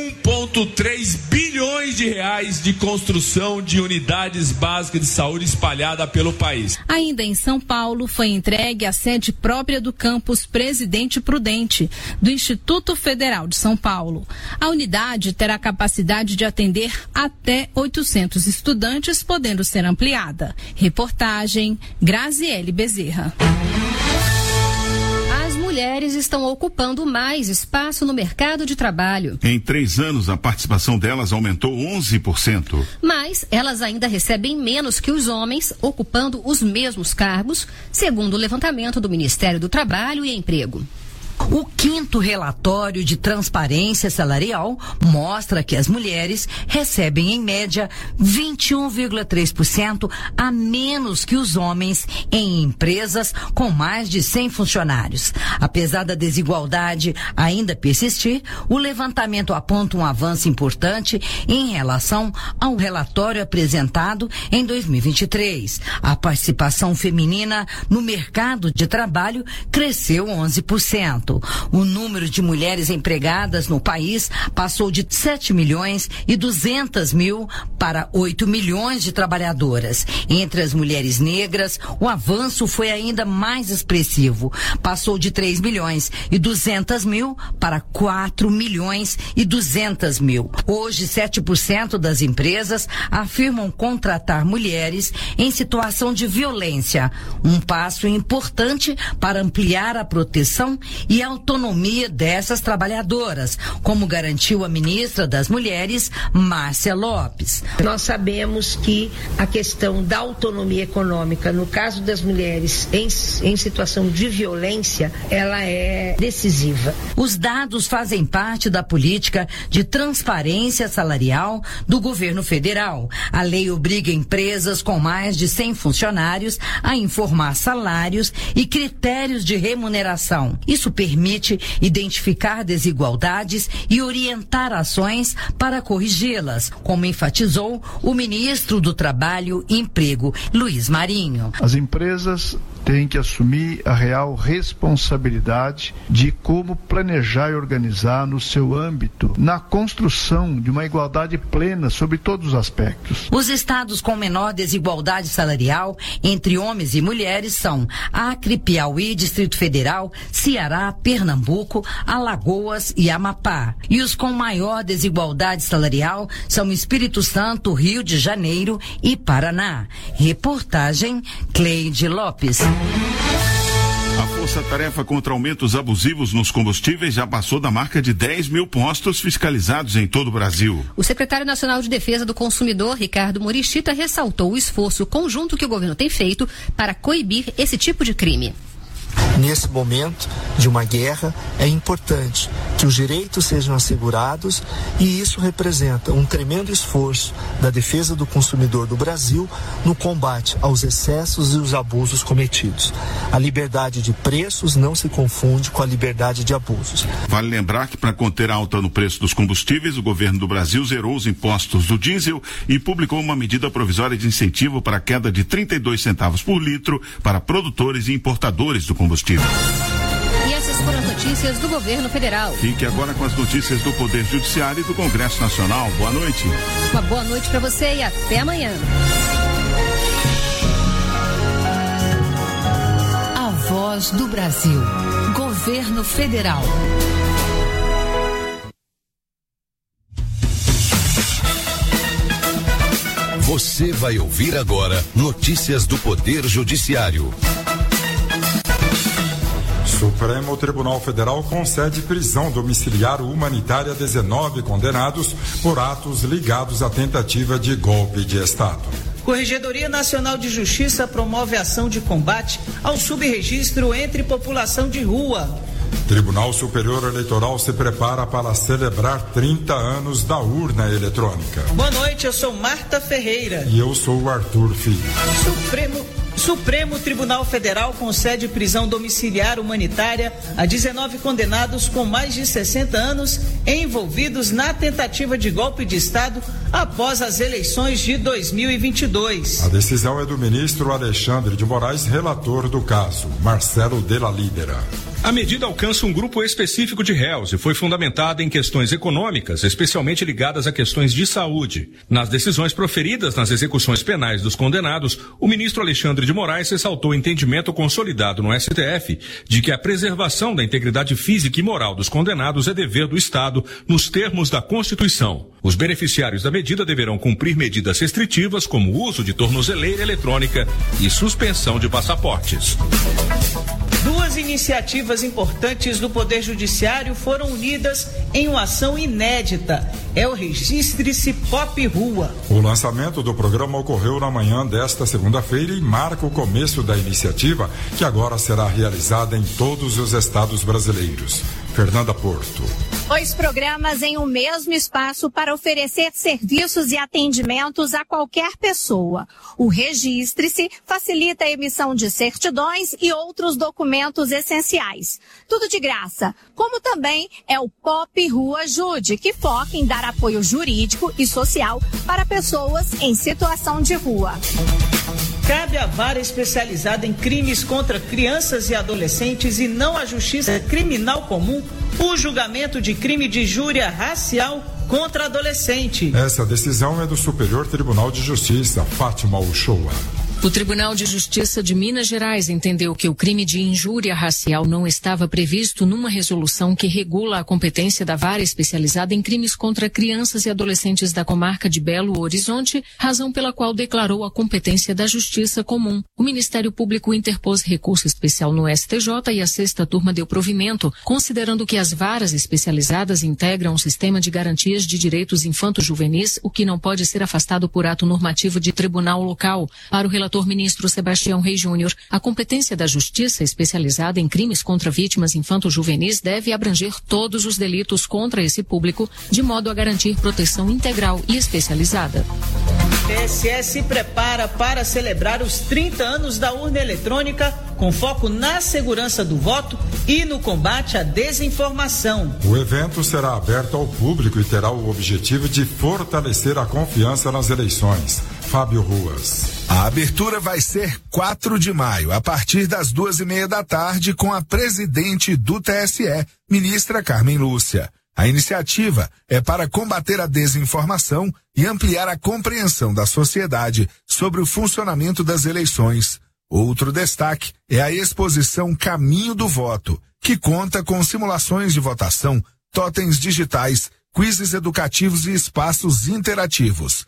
1,3 bilhões de reais de construção de unidades básicas de saúde espalhada pelo país. Ainda em São Paulo, foi entregue a sede própria do campus Presidente Prudente, do Instituto Federal de São Paulo. A unidade terá capacidade de atender até 800 estudantes, podendo ser ampliada. Reportagem Graziele Bezerra. As mulheres estão ocupando mais espaço no mercado de trabalho. Em 3 anos, a participação delas aumentou 11%. Mas elas ainda recebem menos que os homens, ocupando os mesmos cargos, segundo o levantamento do Ministério do Trabalho e Emprego. O 5º relatório de transparência salarial mostra que as mulheres recebem, em média, 21,3% a menos que os homens em empresas com mais de 100 funcionários. Apesar da desigualdade ainda persistir, o levantamento aponta um avanço importante em relação ao relatório apresentado em 2023. A participação feminina no mercado de trabalho cresceu 11%. O número de mulheres empregadas no país passou de 7.200.000 para 8 milhões de trabalhadoras. Entre as mulheres negras, o avanço foi ainda mais expressivo. Passou de 3.200.000 para 4.200.000. Hoje, 7% das empresas afirmam contratar mulheres em situação de violência. Um passo importante para ampliar a proteção e a autonomia dessas trabalhadoras, como garantiu a ministra das Mulheres, Márcia Lopes. Nós sabemos que a questão da autonomia econômica, no caso das mulheres em situação de violência, ela é decisiva. Os dados fazem parte da política de transparência salarial do governo federal. A lei obriga empresas com mais de 100 funcionários a informar salários e critérios de remuneração. Isso permite identificar desigualdades e orientar ações para corrigi-las, como enfatizou o ministro do Trabalho e Emprego, Luiz Marinho. As empresas têm que assumir a real responsabilidade de como planejar e organizar no seu âmbito, na construção de uma igualdade plena sobre todos os aspectos. Os estados com menor desigualdade salarial entre homens e mulheres são Acre, Piauí, Distrito Federal, Ceará, Pernambuco, Alagoas e Amapá. E os com maior desigualdade salarial são Espírito Santo, Rio de Janeiro e Paraná. Reportagem Cleide Lopes. A força-tarefa contra aumentos abusivos nos combustíveis já passou da marca de 10 mil postos fiscalizados em todo o Brasil. O secretário nacional de Defesa do Consumidor, Ricardo Murichita, ressaltou o esforço conjunto que o governo tem feito para coibir esse tipo de crime. Nesse momento de uma guerra, é importante que os direitos sejam assegurados e isso representa um tremendo esforço da defesa do consumidor do Brasil no combate aos excessos e os abusos cometidos. A liberdade de preços não se confunde com a liberdade de abusos. Vale lembrar que, para conter a alta no preço dos combustíveis, o governo do Brasil zerou os impostos do diesel e publicou uma medida provisória de incentivo para a queda de 32 centavos por litro para produtores e importadores do combustível. E essas foram as notícias do governo federal. Fique agora com as notícias do Poder Judiciário e do Congresso Nacional. Boa noite. Uma boa noite para você e até amanhã. A Voz do Brasil. Governo Federal. Você vai ouvir agora notícias do Poder Judiciário. Supremo Tribunal Federal concede prisão domiciliar humanitária a 19 condenados por atos ligados à tentativa de golpe de Estado. Corregedoria Nacional de Justiça promove ação de combate ao subregistro entre população de rua. Tribunal Superior Eleitoral se prepara para celebrar 30 anos da urna eletrônica. Boa noite, eu sou Marta Ferreira. E eu sou o Arthur Filho. Supremo Tribunal Federal concede prisão domiciliar humanitária a 19 condenados com mais de 60 anos envolvidos na tentativa de golpe de Estado após as eleições de 2022. A decisão é do ministro Alexandre de Moraes, relator do caso, Marcelo Della Libera. A medida alcança um grupo específico de réus e foi fundamentada em questões econômicas, especialmente ligadas a questões de saúde. Nas decisões proferidas nas execuções penais dos condenados, o ministro Alexandre de Moraes ressaltou o entendimento consolidado no STF de que a preservação da integridade física e moral dos condenados é dever do Estado nos termos da Constituição. Os beneficiários da medida deverão cumprir medidas restritivas como o uso de tornozeleira eletrônica e suspensão de passaportes. Duas iniciativas importantes do Poder Judiciário foram unidas em uma ação inédita. É o Registre-se Pop Rua. O lançamento do programa ocorreu na manhã desta segunda-feira e marca o começo da iniciativa, que agora será realizada em todos os estados brasileiros. Fernanda Porto. 2 programas em um mesmo espaço para oferecer serviços e atendimentos a qualquer pessoa. O Registre-se facilita a emissão de certidões e outros documentos essenciais. Tudo de graça. Como também é o Pop Rua Ajude, que foca em dar apoio jurídico e social para pessoas em situação de rua. Cabe à vara especializada em crimes contra crianças e adolescentes e não à Justiça Criminal Comum o julgamento de crime de injúria racial contra adolescente. Essa decisão é do Superior Tribunal de Justiça, Fátima Uchoa. O Tribunal de Justiça de Minas Gerais entendeu que o crime de injúria racial não estava previsto numa resolução que regula a competência da vara especializada em crimes contra crianças e adolescentes da comarca de Belo Horizonte, razão pela qual declarou a competência da Justiça Comum. O Ministério Público interpôs recurso especial no STJ e a 6ª turma deu provimento, considerando que as varas especializadas integram um sistema de garantias de direitos infanto-juvenis, o que não pode ser afastado por ato normativo de tribunal local. Para o relator ministro Sebastião Reis Júnior, a competência da Justiça especializada em crimes contra vítimas infanto-juvenis deve abranger todos os delitos contra esse público, de modo a garantir proteção integral e especializada. O TSE se prepara para celebrar os 30 anos da urna eletrônica, com foco na segurança do voto e no combate à desinformação. O evento será aberto ao público e terá o objetivo de fortalecer a confiança nas eleições. Fábio Ruas. A abertura vai ser 4 de maio, a partir das 2:30 da tarde, com a presidente do TSE, ministra Carmen Lúcia. A iniciativa é para combater a desinformação e ampliar a compreensão da sociedade sobre o funcionamento das eleições. Outro destaque é a exposição Caminho do Voto, que conta com simulações de votação, totens digitais, quizzes educativos e espaços interativos.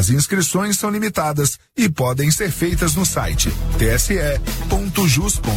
As inscrições são limitadas e podem ser feitas no site tse.jus.br.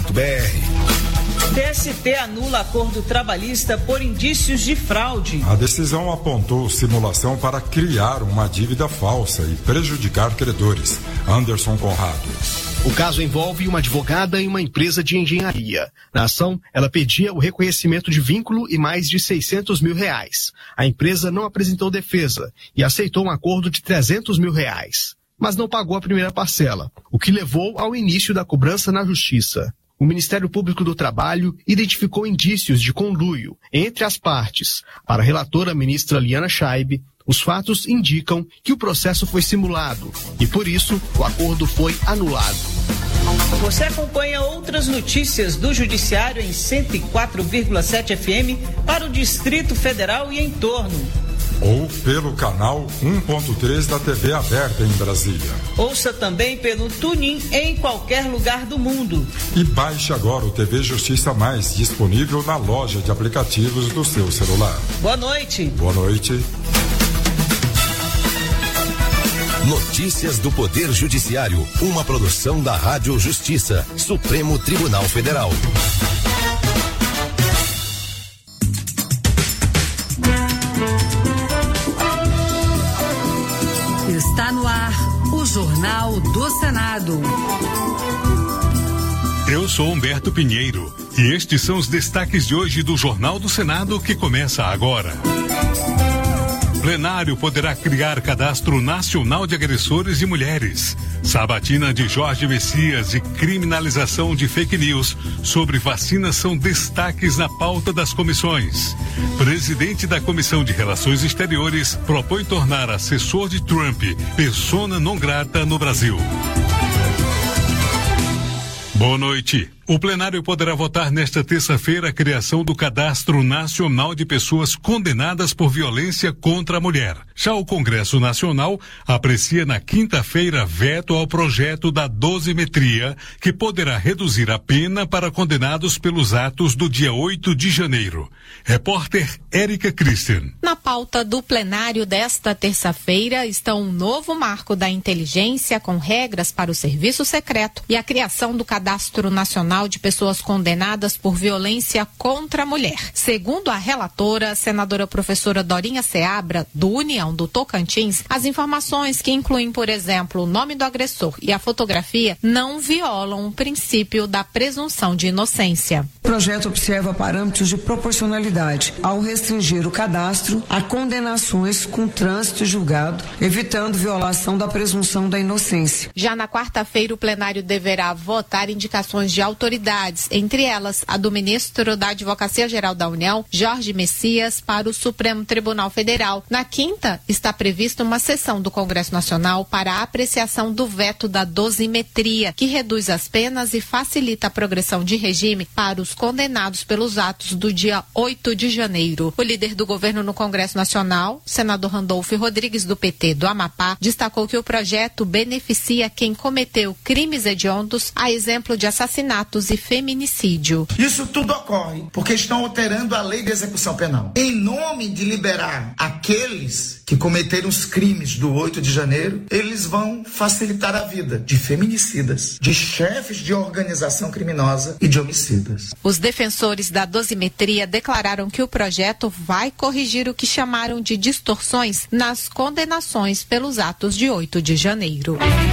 TST anula acordo trabalhista por indícios de fraude. A decisão apontou simulação para criar uma dívida falsa e prejudicar credores. Anderson Conrado. O caso envolve uma advogada e uma empresa de engenharia. Na ação, ela pedia o reconhecimento de vínculo e mais de R$600 mil. A empresa não apresentou defesa e aceitou um acordo de R$300 mil, mas não pagou a primeira parcela, o que levou ao início da cobrança na Justiça. O Ministério Público do Trabalho identificou indícios de conluio entre as partes. Para a relatora ministra Liana Scheib, os fatos indicam que o processo foi simulado e, por isso, o acordo foi anulado. Você acompanha outras notícias do Judiciário em 104,7 FM para o Distrito Federal e em torno. Ou pelo canal 1.3 da TV aberta em Brasília. Ouça também pelo TuneIn em qualquer lugar do mundo. E baixe agora o TV Justiça Mais, disponível na loja de aplicativos do seu celular. Boa noite. Boa noite. Notícias do Poder Judiciário, uma produção da Rádio Justiça, Supremo Tribunal Federal. Está no ar o Jornal do Senado. Eu sou Humberto Pinheiro e estes são os destaques de hoje do Jornal do Senado que começa agora. plenário poderá criar cadastro nacional de agressores de mulheres. Sabatina de Jorge Messias e criminalização de fake news sobre vacinas são destaques na pauta das comissões. Presidente da Comissão de Relações Exteriores propõe tornar assessor de Trump persona non grata no Brasil. Boa noite. O plenário poderá votar nesta terça-feira a criação do Cadastro Nacional de Pessoas Condenadas por Violência contra a Mulher. Já o Congresso Nacional aprecia na quinta-feira veto ao projeto da dosimetria, que poderá reduzir a pena para condenados pelos atos do dia 8 de janeiro. Repórter Érica Christian. Na pauta do plenário desta terça-feira está um novo marco da inteligência com regras para o serviço secreto e a criação do Cadastro Nacional de Pessoas Condenadas por Violência contra a Mulher. Segundo a relatora, senadora professora Dorinha Seabra, do União do Tocantins, as informações que incluem, por exemplo, o nome do agressor e a fotografia não violam o princípio da presunção de inocência. O projeto observa parâmetros de proporcionalidade ao restringir o cadastro a condenações com trânsito julgado, evitando violação da presunção da inocência. Já na quarta-feira, o plenário deverá votar indicações de autoridades, entre elas a do ministro da Advocacia Geral da União, Jorge Messias, para o Supremo Tribunal Federal. Na quinta, está prevista uma sessão do Congresso Nacional para a apreciação do veto da dosimetria, que reduz as penas e facilita a progressão de regime para os condenados pelos atos do dia 8 de janeiro. O líder do governo no Congresso Nacional, senador Randolfo Rodrigues, do PT do Amapá, destacou que o projeto beneficia quem cometeu crimes hediondos, a exemplo de assassinatos e feminicídio. Isso tudo ocorre porque estão alterando a lei de execução penal. Em nome de liberar aqueles que cometeram os crimes do 8 de janeiro, eles vão facilitar a vida de feminicidas, de chefes de organização criminosa e de homicidas. Os defensores da dosimetria declararam que o projeto vai corrigir o que chamaram de distorções nas condenações pelos atos de 8 de janeiro.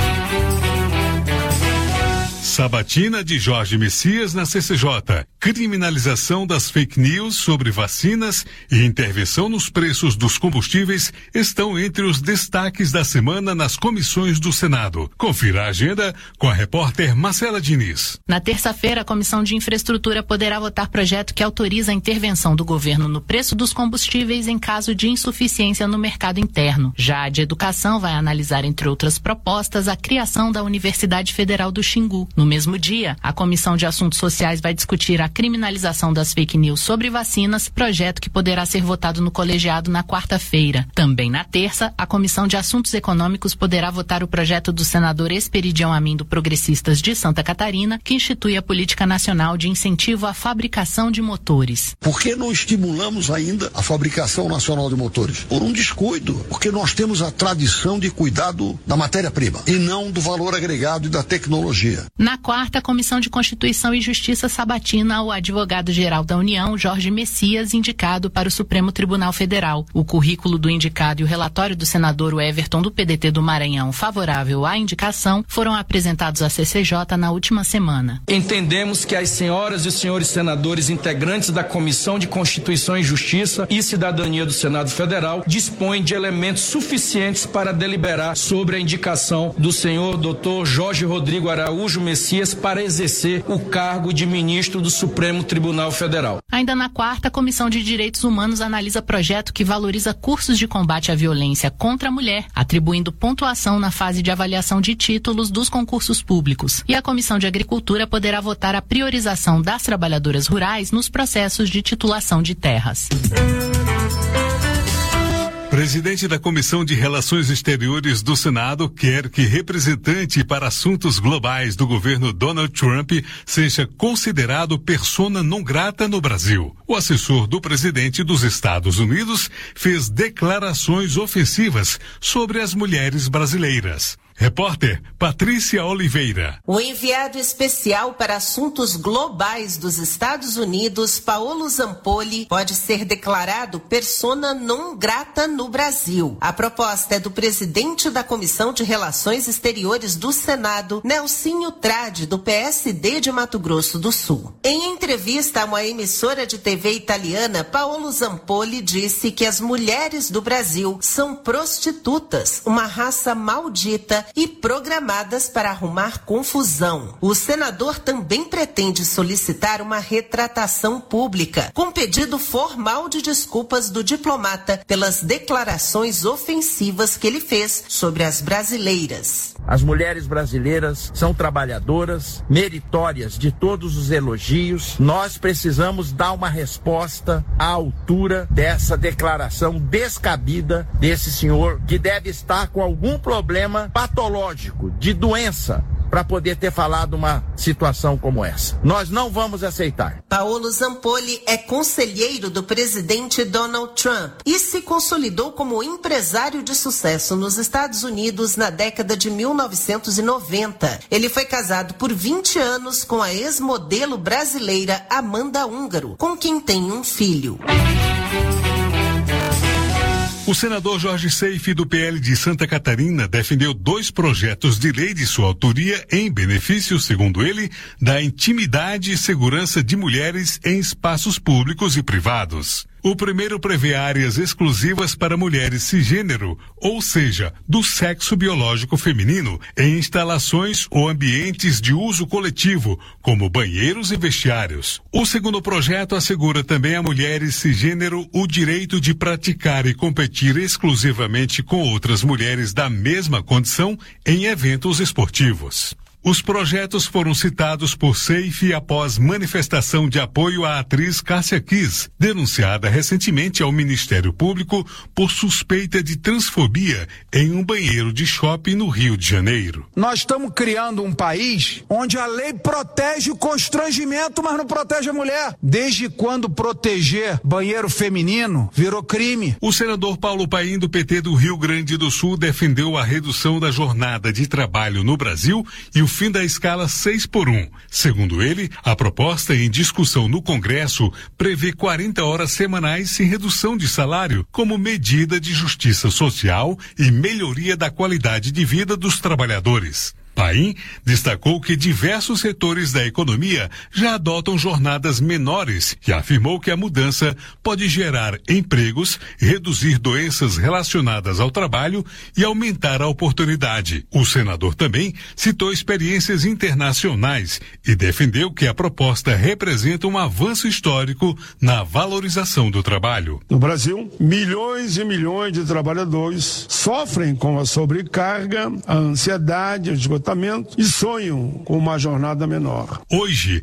Sabatina de Jorge Messias na CCJ. Criminalização das fake news sobre vacinas e intervenção nos preços dos combustíveis estão entre os destaques da semana nas comissões do Senado. Confira a agenda com a repórter Marcela Diniz. Na terça-feira, a Comissão de Infraestrutura poderá votar projeto que autoriza a intervenção do governo no preço dos combustíveis em caso de insuficiência no mercado interno. Já a de Educação vai analisar, entre outras propostas, a criação da Universidade Federal do Xingu. No mesmo dia, a Comissão de Assuntos Sociais vai discutir a criminalização das fake news sobre vacinas, projeto que poderá ser votado no colegiado na quarta-feira. Também na terça, a Comissão de Assuntos Econômicos poderá votar o projeto do senador Esperidião Amin, do Progressistas de Santa Catarina, que institui a Política Nacional de Incentivo à Fabricação de Motores. Por que não estimulamos ainda a fabricação nacional de motores? Por um descuido, porque nós temos a tradição de cuidado da matéria-prima e não do valor agregado e da tecnologia. Na quarta, a Comissão de Constituição e Justiça sabatina o advogado-geral da União, Jorge Messias, indicado para o Supremo Tribunal Federal. O currículo do indicado e o relatório do senador Everton, do PDT do Maranhão, favorável à indicação, foram apresentados à CCJ na última semana. Entendemos que as senhoras e os senhores senadores integrantes da Comissão de Constituição e Justiça e Cidadania do Senado Federal dispõem de elementos suficientes para deliberar sobre a indicação do senhor Dr. Jorge Rodrigo Araújo Messias para exercer o cargo de ministro do Supremo Tribunal Federal. Ainda na quarta, a Comissão de Direitos Humanos analisa projeto que valoriza cursos de combate à violência contra a mulher, atribuindo pontuação na fase de avaliação de títulos dos concursos públicos. E a Comissão de Agricultura poderá votar a priorização das trabalhadoras rurais nos processos de titulação de terras. Presidente da Comissão de Relações Exteriores do Senado quer que representante para assuntos globais do governo Donald Trump seja considerado persona non grata no Brasil. O assessor do presidente dos Estados Unidos fez declarações ofensivas sobre as mulheres brasileiras. Repórter Patrícia Oliveira. O enviado especial para assuntos globais dos Estados Unidos, Paolo Zampolli, pode ser declarado persona non grata no no Brasil. A proposta é do presidente da Comissão de Relações Exteriores do Senado, Nelsinho Tradi, do PSD de Mato Grosso do Sul. Em entrevista a uma emissora de TV italiana, Paolo Zampoli disse que as mulheres do Brasil são prostitutas, uma raça maldita e programadas para arrumar confusão. O senador também pretende solicitar uma retratação pública, com pedido formal de desculpas do diplomata pelas declarações ofensivas que ele fez sobre as brasileiras. As mulheres brasileiras são trabalhadoras, meritórias de todos os elogios. Nós precisamos dar uma resposta à altura dessa declaração descabida desse senhor, que deve estar com algum problema patológico, de doença, para poder ter falado uma situação como essa. Nós não vamos aceitar. Paolo Zampoli é conselheiro do presidente Donald Trump e se consolidou como empresário de sucesso nos Estados Unidos na década de 1990. Ele foi casado por 20 anos com a ex-modelo brasileira Amanda Húngaro, com quem tem um filho. O senador Jorge Seife, do PL de Santa Catarina, defendeu 2 projetos de lei de sua autoria em benefício, segundo ele, da intimidade e segurança de mulheres em espaços públicos e privados. O primeiro prevê áreas exclusivas para mulheres cisgênero, ou seja, do sexo biológico feminino, em instalações ou ambientes de uso coletivo, como banheiros e vestiários. O segundo projeto assegura também a mulheres cisgênero o direito de praticar e competir exclusivamente com outras mulheres da mesma condição em eventos esportivos. Os projetos foram citados por Seife após manifestação de apoio à atriz Cássia Kiss, denunciada recentemente ao Ministério Público por suspeita de transfobia em um banheiro de shopping no Rio de Janeiro. Nós estamos criando um país onde a lei protege o constrangimento, mas não protege a mulher. Desde quando proteger banheiro feminino virou crime? O senador Paulo Paim, do PT do Rio Grande do Sul, defendeu a redução da jornada de trabalho no Brasil e o fim da escala 6x1. Segundo ele, a proposta em discussão no Congresso prevê 40 horas semanais sem redução de salário, como medida de justiça social e melhoria da qualidade de vida dos trabalhadores. Paim destacou que diversos setores da economia já adotam jornadas menores e afirmou que a mudança pode gerar empregos, reduzir doenças relacionadas ao trabalho e aumentar a oportunidade. O senador também citou experiências internacionais e defendeu que a proposta representa um avanço histórico na valorização do trabalho. No Brasil, milhões e milhões de trabalhadores sofrem com a sobrecarga, a ansiedade, o esgotamento e sonham com uma jornada menor. Hoje,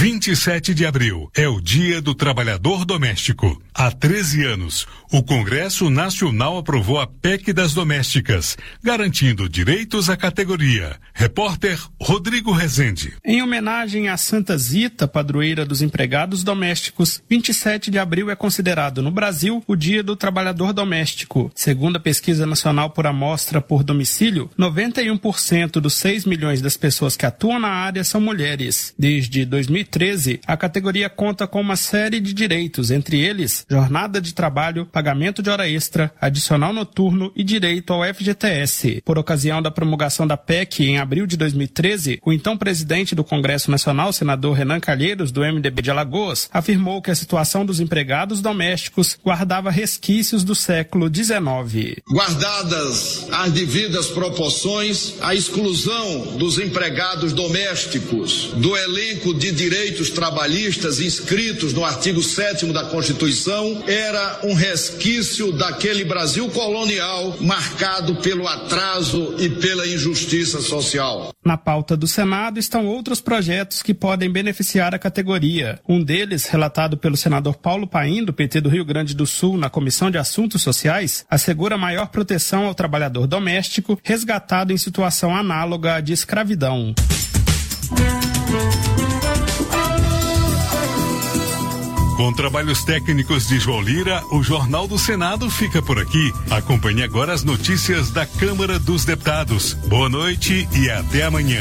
27 de abril, é o Dia do Trabalhador Doméstico. Há 13 anos, o Congresso Nacional aprovou a PEC das Domésticas, garantindo direitos à categoria. Repórter Rodrigo Rezende. Em homenagem a Santa Zita, padroeira dos empregados domésticos, 27 de abril é considerado no Brasil o Dia do Trabalhador Doméstico. Segundo a Pesquisa Nacional por Amostra por Domicílio, 91% dos 6 milhões das pessoas que atuam na área são mulheres. Desde 2013, a categoria conta com uma série de direitos, entre eles jornada de trabalho, pagamento de hora extra, adicional noturno e direito ao FGTS. Por ocasião da promulgação da PEC em abril de 2013, o então presidente do Congresso Nacional, senador Renan Calheiros, do MDB de Alagoas, afirmou que a situação dos empregados domésticos guardava resquícios do século XIX. Guardadas as devidas proporções, a exclusão dos empregados domésticos do elenco de direitos trabalhistas inscritos no artigo 7º da Constituição era um resquício daquele Brasil colonial marcado pelo atraso e pela injustiça social. Na pauta do Senado estão outros projetos que podem beneficiar a categoria. Um deles, relatado pelo senador Paulo Paim, do PT do Rio Grande do Sul, na Comissão de Assuntos Sociais, assegura maior proteção ao trabalhador doméstico resgatado em situação análoga à de escravidão. Com trabalhos técnicos de João Lira, o Jornal do Senado fica por aqui. Acompanhe agora as notícias da Câmara dos Deputados. Boa noite e até amanhã.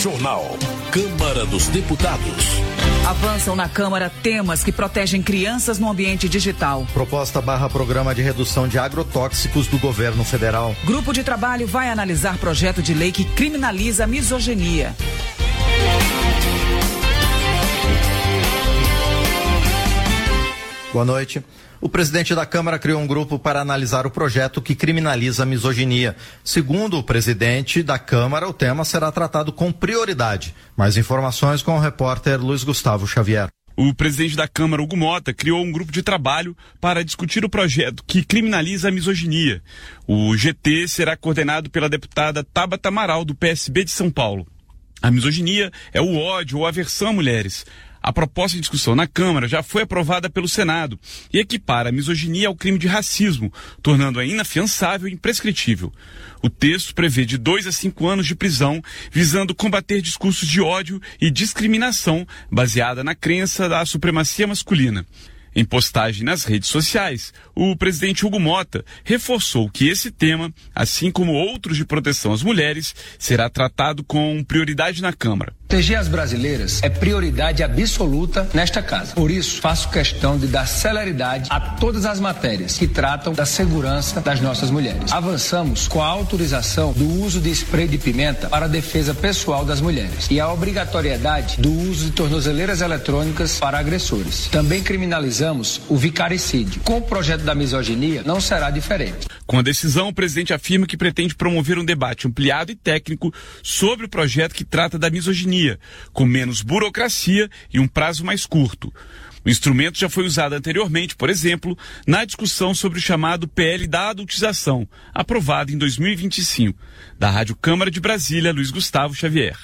Jornal. Câmara dos Deputados. Avançam na Câmara temas que protegem crianças no ambiente digital. Proposta barra programa de redução de agrotóxicos do governo federal. Grupo de trabalho vai analisar projeto de lei que criminaliza a misoginia. Boa noite. O presidente da Câmara criou um grupo para analisar o projeto que criminaliza a misoginia. Segundo o presidente da Câmara, o tema será tratado com prioridade. Mais informações com o repórter Luiz Gustavo Xavier. O presidente da Câmara, Hugo Mota, criou um grupo de trabalho para discutir o projeto que criminaliza a misoginia. O GT será coordenado pela deputada Tabata Amaral, do PSB de São Paulo. A misoginia é o ódio ou aversão a mulheres. A proposta de discussão na Câmara já foi aprovada pelo Senado e equipara a misoginia ao crime de racismo, tornando-a inafiançável e imprescritível. O texto prevê de 2 a 5 anos de prisão, visando combater discursos de ódio e discriminação baseada na crença da supremacia masculina. Em postagem nas redes sociais, o presidente Hugo Mota reforçou que esse tema, assim como outros de proteção às mulheres, será tratado com prioridade na Câmara. Proteger as brasileiras é prioridade absoluta nesta casa. Por isso, faço questão de dar celeridade a todas as matérias que tratam da segurança das nossas mulheres. Avançamos com a autorização do uso de spray de pimenta para a defesa pessoal das mulheres e a obrigatoriedade do uso de tornozeleiras eletrônicas para agressores. Também criminalizamos o vicaricídio. Com o projeto da misoginia, não será diferente. Com a decisão, o presidente afirma que pretende promover um debate ampliado e técnico sobre o projeto que trata da misoginia, com menos burocracia e um prazo mais curto. O instrumento já foi usado anteriormente, por exemplo, na discussão sobre o chamado PL da adultização, aprovado em 2025. Da Rádio Câmara de Brasília, Luiz Gustavo Xavier.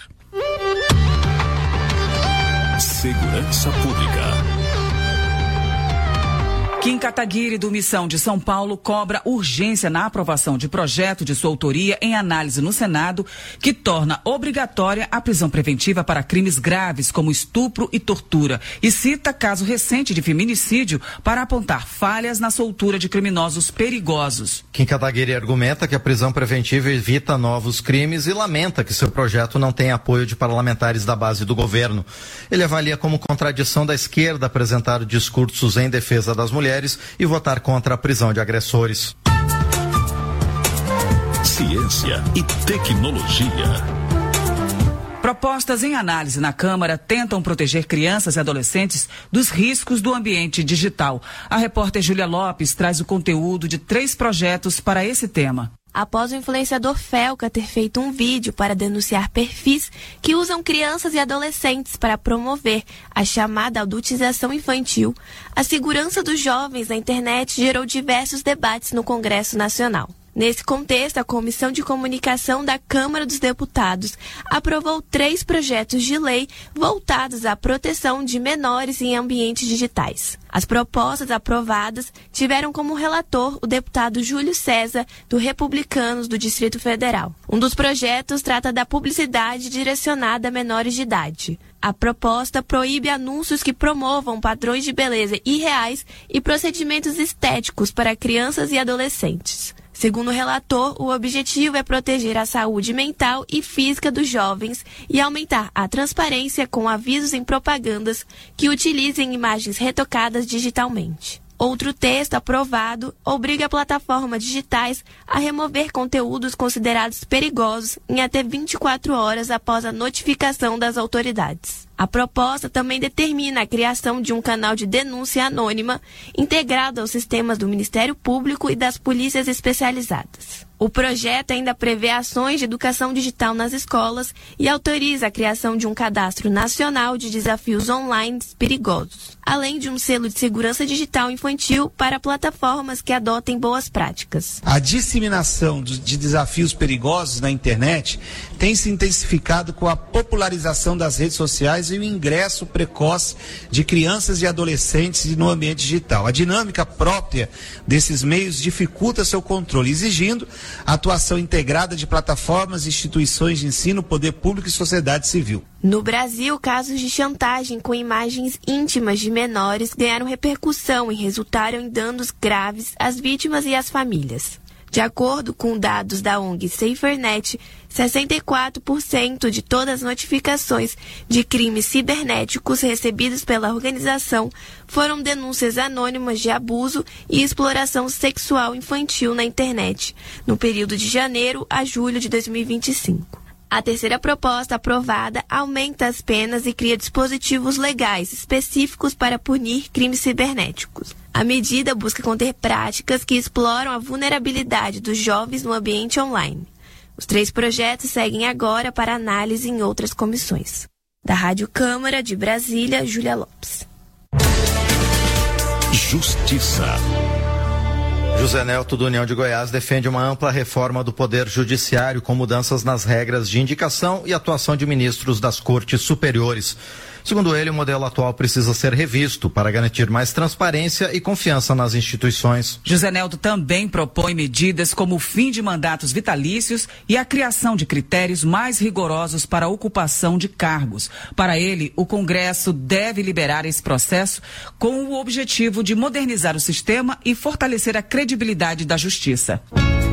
Segurança Pública. Kim Kataguiri, do Missão de São Paulo, cobra urgência na aprovação de projeto de sua autoria em análise no Senado, que torna obrigatória a prisão preventiva para crimes graves como estupro e tortura, e cita caso recente de feminicídio para apontar falhas na soltura de criminosos perigosos. Kim Kataguiri argumenta que a prisão preventiva evita novos crimes e lamenta que seu projeto não tem apoio de parlamentares da base do governo. Ele avalia como contradição da esquerda apresentar discursos em defesa das mulheres e votar contra a prisão de agressores. Ciência e tecnologia. Propostas em análise na Câmara tentam proteger crianças e adolescentes dos riscos do ambiente digital. A repórter Júlia Lopes traz o conteúdo de 3 projetos para esse tema. Após o influenciador Felca ter feito um vídeo para denunciar perfis que usam crianças e adolescentes para promover a chamada adultização infantil, a segurança dos jovens na internet gerou diversos debates no Congresso Nacional. Nesse contexto, a Comissão de Comunicação da Câmara dos Deputados aprovou 3 projetos de lei voltados à proteção de menores em ambientes digitais. As propostas aprovadas tiveram como relator o deputado Júlio César, do Republicanos do Distrito Federal. Um dos projetos trata da publicidade direcionada a menores de idade. A proposta proíbe anúncios que promovam padrões de beleza irreais e procedimentos estéticos para crianças e adolescentes. Segundo o relator, o objetivo é proteger a saúde mental e física dos jovens e aumentar a transparência com avisos em propagandas que utilizem imagens retocadas digitalmente. Outro texto aprovado obriga plataformas digitais a remover conteúdos considerados perigosos em até 24 horas após a notificação das autoridades. A proposta também determina a criação de um canal de denúncia anônima integrado aos sistemas do Ministério Público e das polícias especializadas. O projeto ainda prevê ações de educação digital nas escolas e autoriza a criação de um cadastro nacional de desafios online perigosos, além de um selo de segurança digital infantil para plataformas que adotem boas práticas. A disseminação de desafios perigosos na internet tem se intensificado com a popularização das redes sociais e o ingresso precoce de crianças e adolescentes no ambiente digital. A dinâmica própria desses meios dificulta seu controle, exigindo a atuação integrada de plataformas, instituições de ensino, poder público e sociedade civil. No Brasil, casos de chantagem com imagens íntimas de menores ganharam repercussão e resultaram em danos graves às vítimas e às famílias. De acordo com dados da ONG SaferNet, 64% de todas as notificações de crimes cibernéticos recebidas pela organização foram denúncias anônimas de abuso e exploração sexual infantil na internet, no período de janeiro a julho de 2025. A terceira proposta aprovada aumenta as penas e cria dispositivos legais específicos para punir crimes cibernéticos. A medida busca conter práticas que exploram a vulnerabilidade dos jovens no ambiente online. Os 3 projetos seguem agora para análise em outras comissões. Da Rádio Câmara de Brasília, Júlia Lopes. Justiça. José Nelto, do União de Goiás, defende uma ampla reforma do Poder Judiciário com mudanças nas regras de indicação e atuação de ministros das Cortes Superiores. Segundo ele, o modelo atual precisa ser revisto para garantir mais transparência e confiança nas instituições. José Nelto também propõe medidas como o fim de mandatos vitalícios e a criação de critérios mais rigorosos para a ocupação de cargos. Para ele, o Congresso deve liberar esse processo com o objetivo de modernizar o sistema e fortalecer a credibilidade da justiça.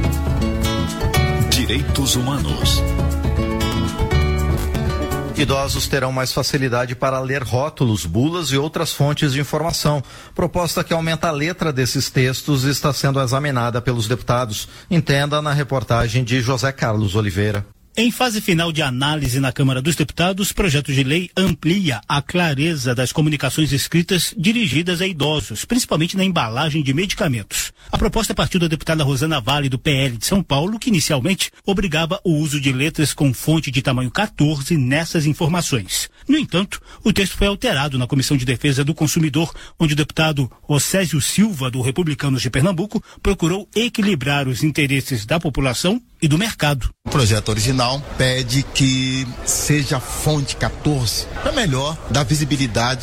Direitos humanos. Idosos terão mais facilidade para ler rótulos, bulas e outras fontes de informação. Proposta que aumenta a letra desses textos está sendo examinada pelos deputados. Entenda na reportagem de José Carlos Oliveira. Em fase final de análise na Câmara dos Deputados, o projeto de lei amplia a clareza das comunicações escritas dirigidas a idosos, principalmente na embalagem de medicamentos. A proposta partiu da deputada Rosana Vale, do PL de São Paulo, que inicialmente obrigava o uso de letras com fonte de tamanho 14 nessas informações. No entanto, o texto foi alterado na Comissão de Defesa do Consumidor, onde o deputado Océsio Silva, do Republicanos de Pernambuco, procurou equilibrar os interesses da população e do mercado. O projeto original pede que seja fonte 14 para melhor dar visibilidade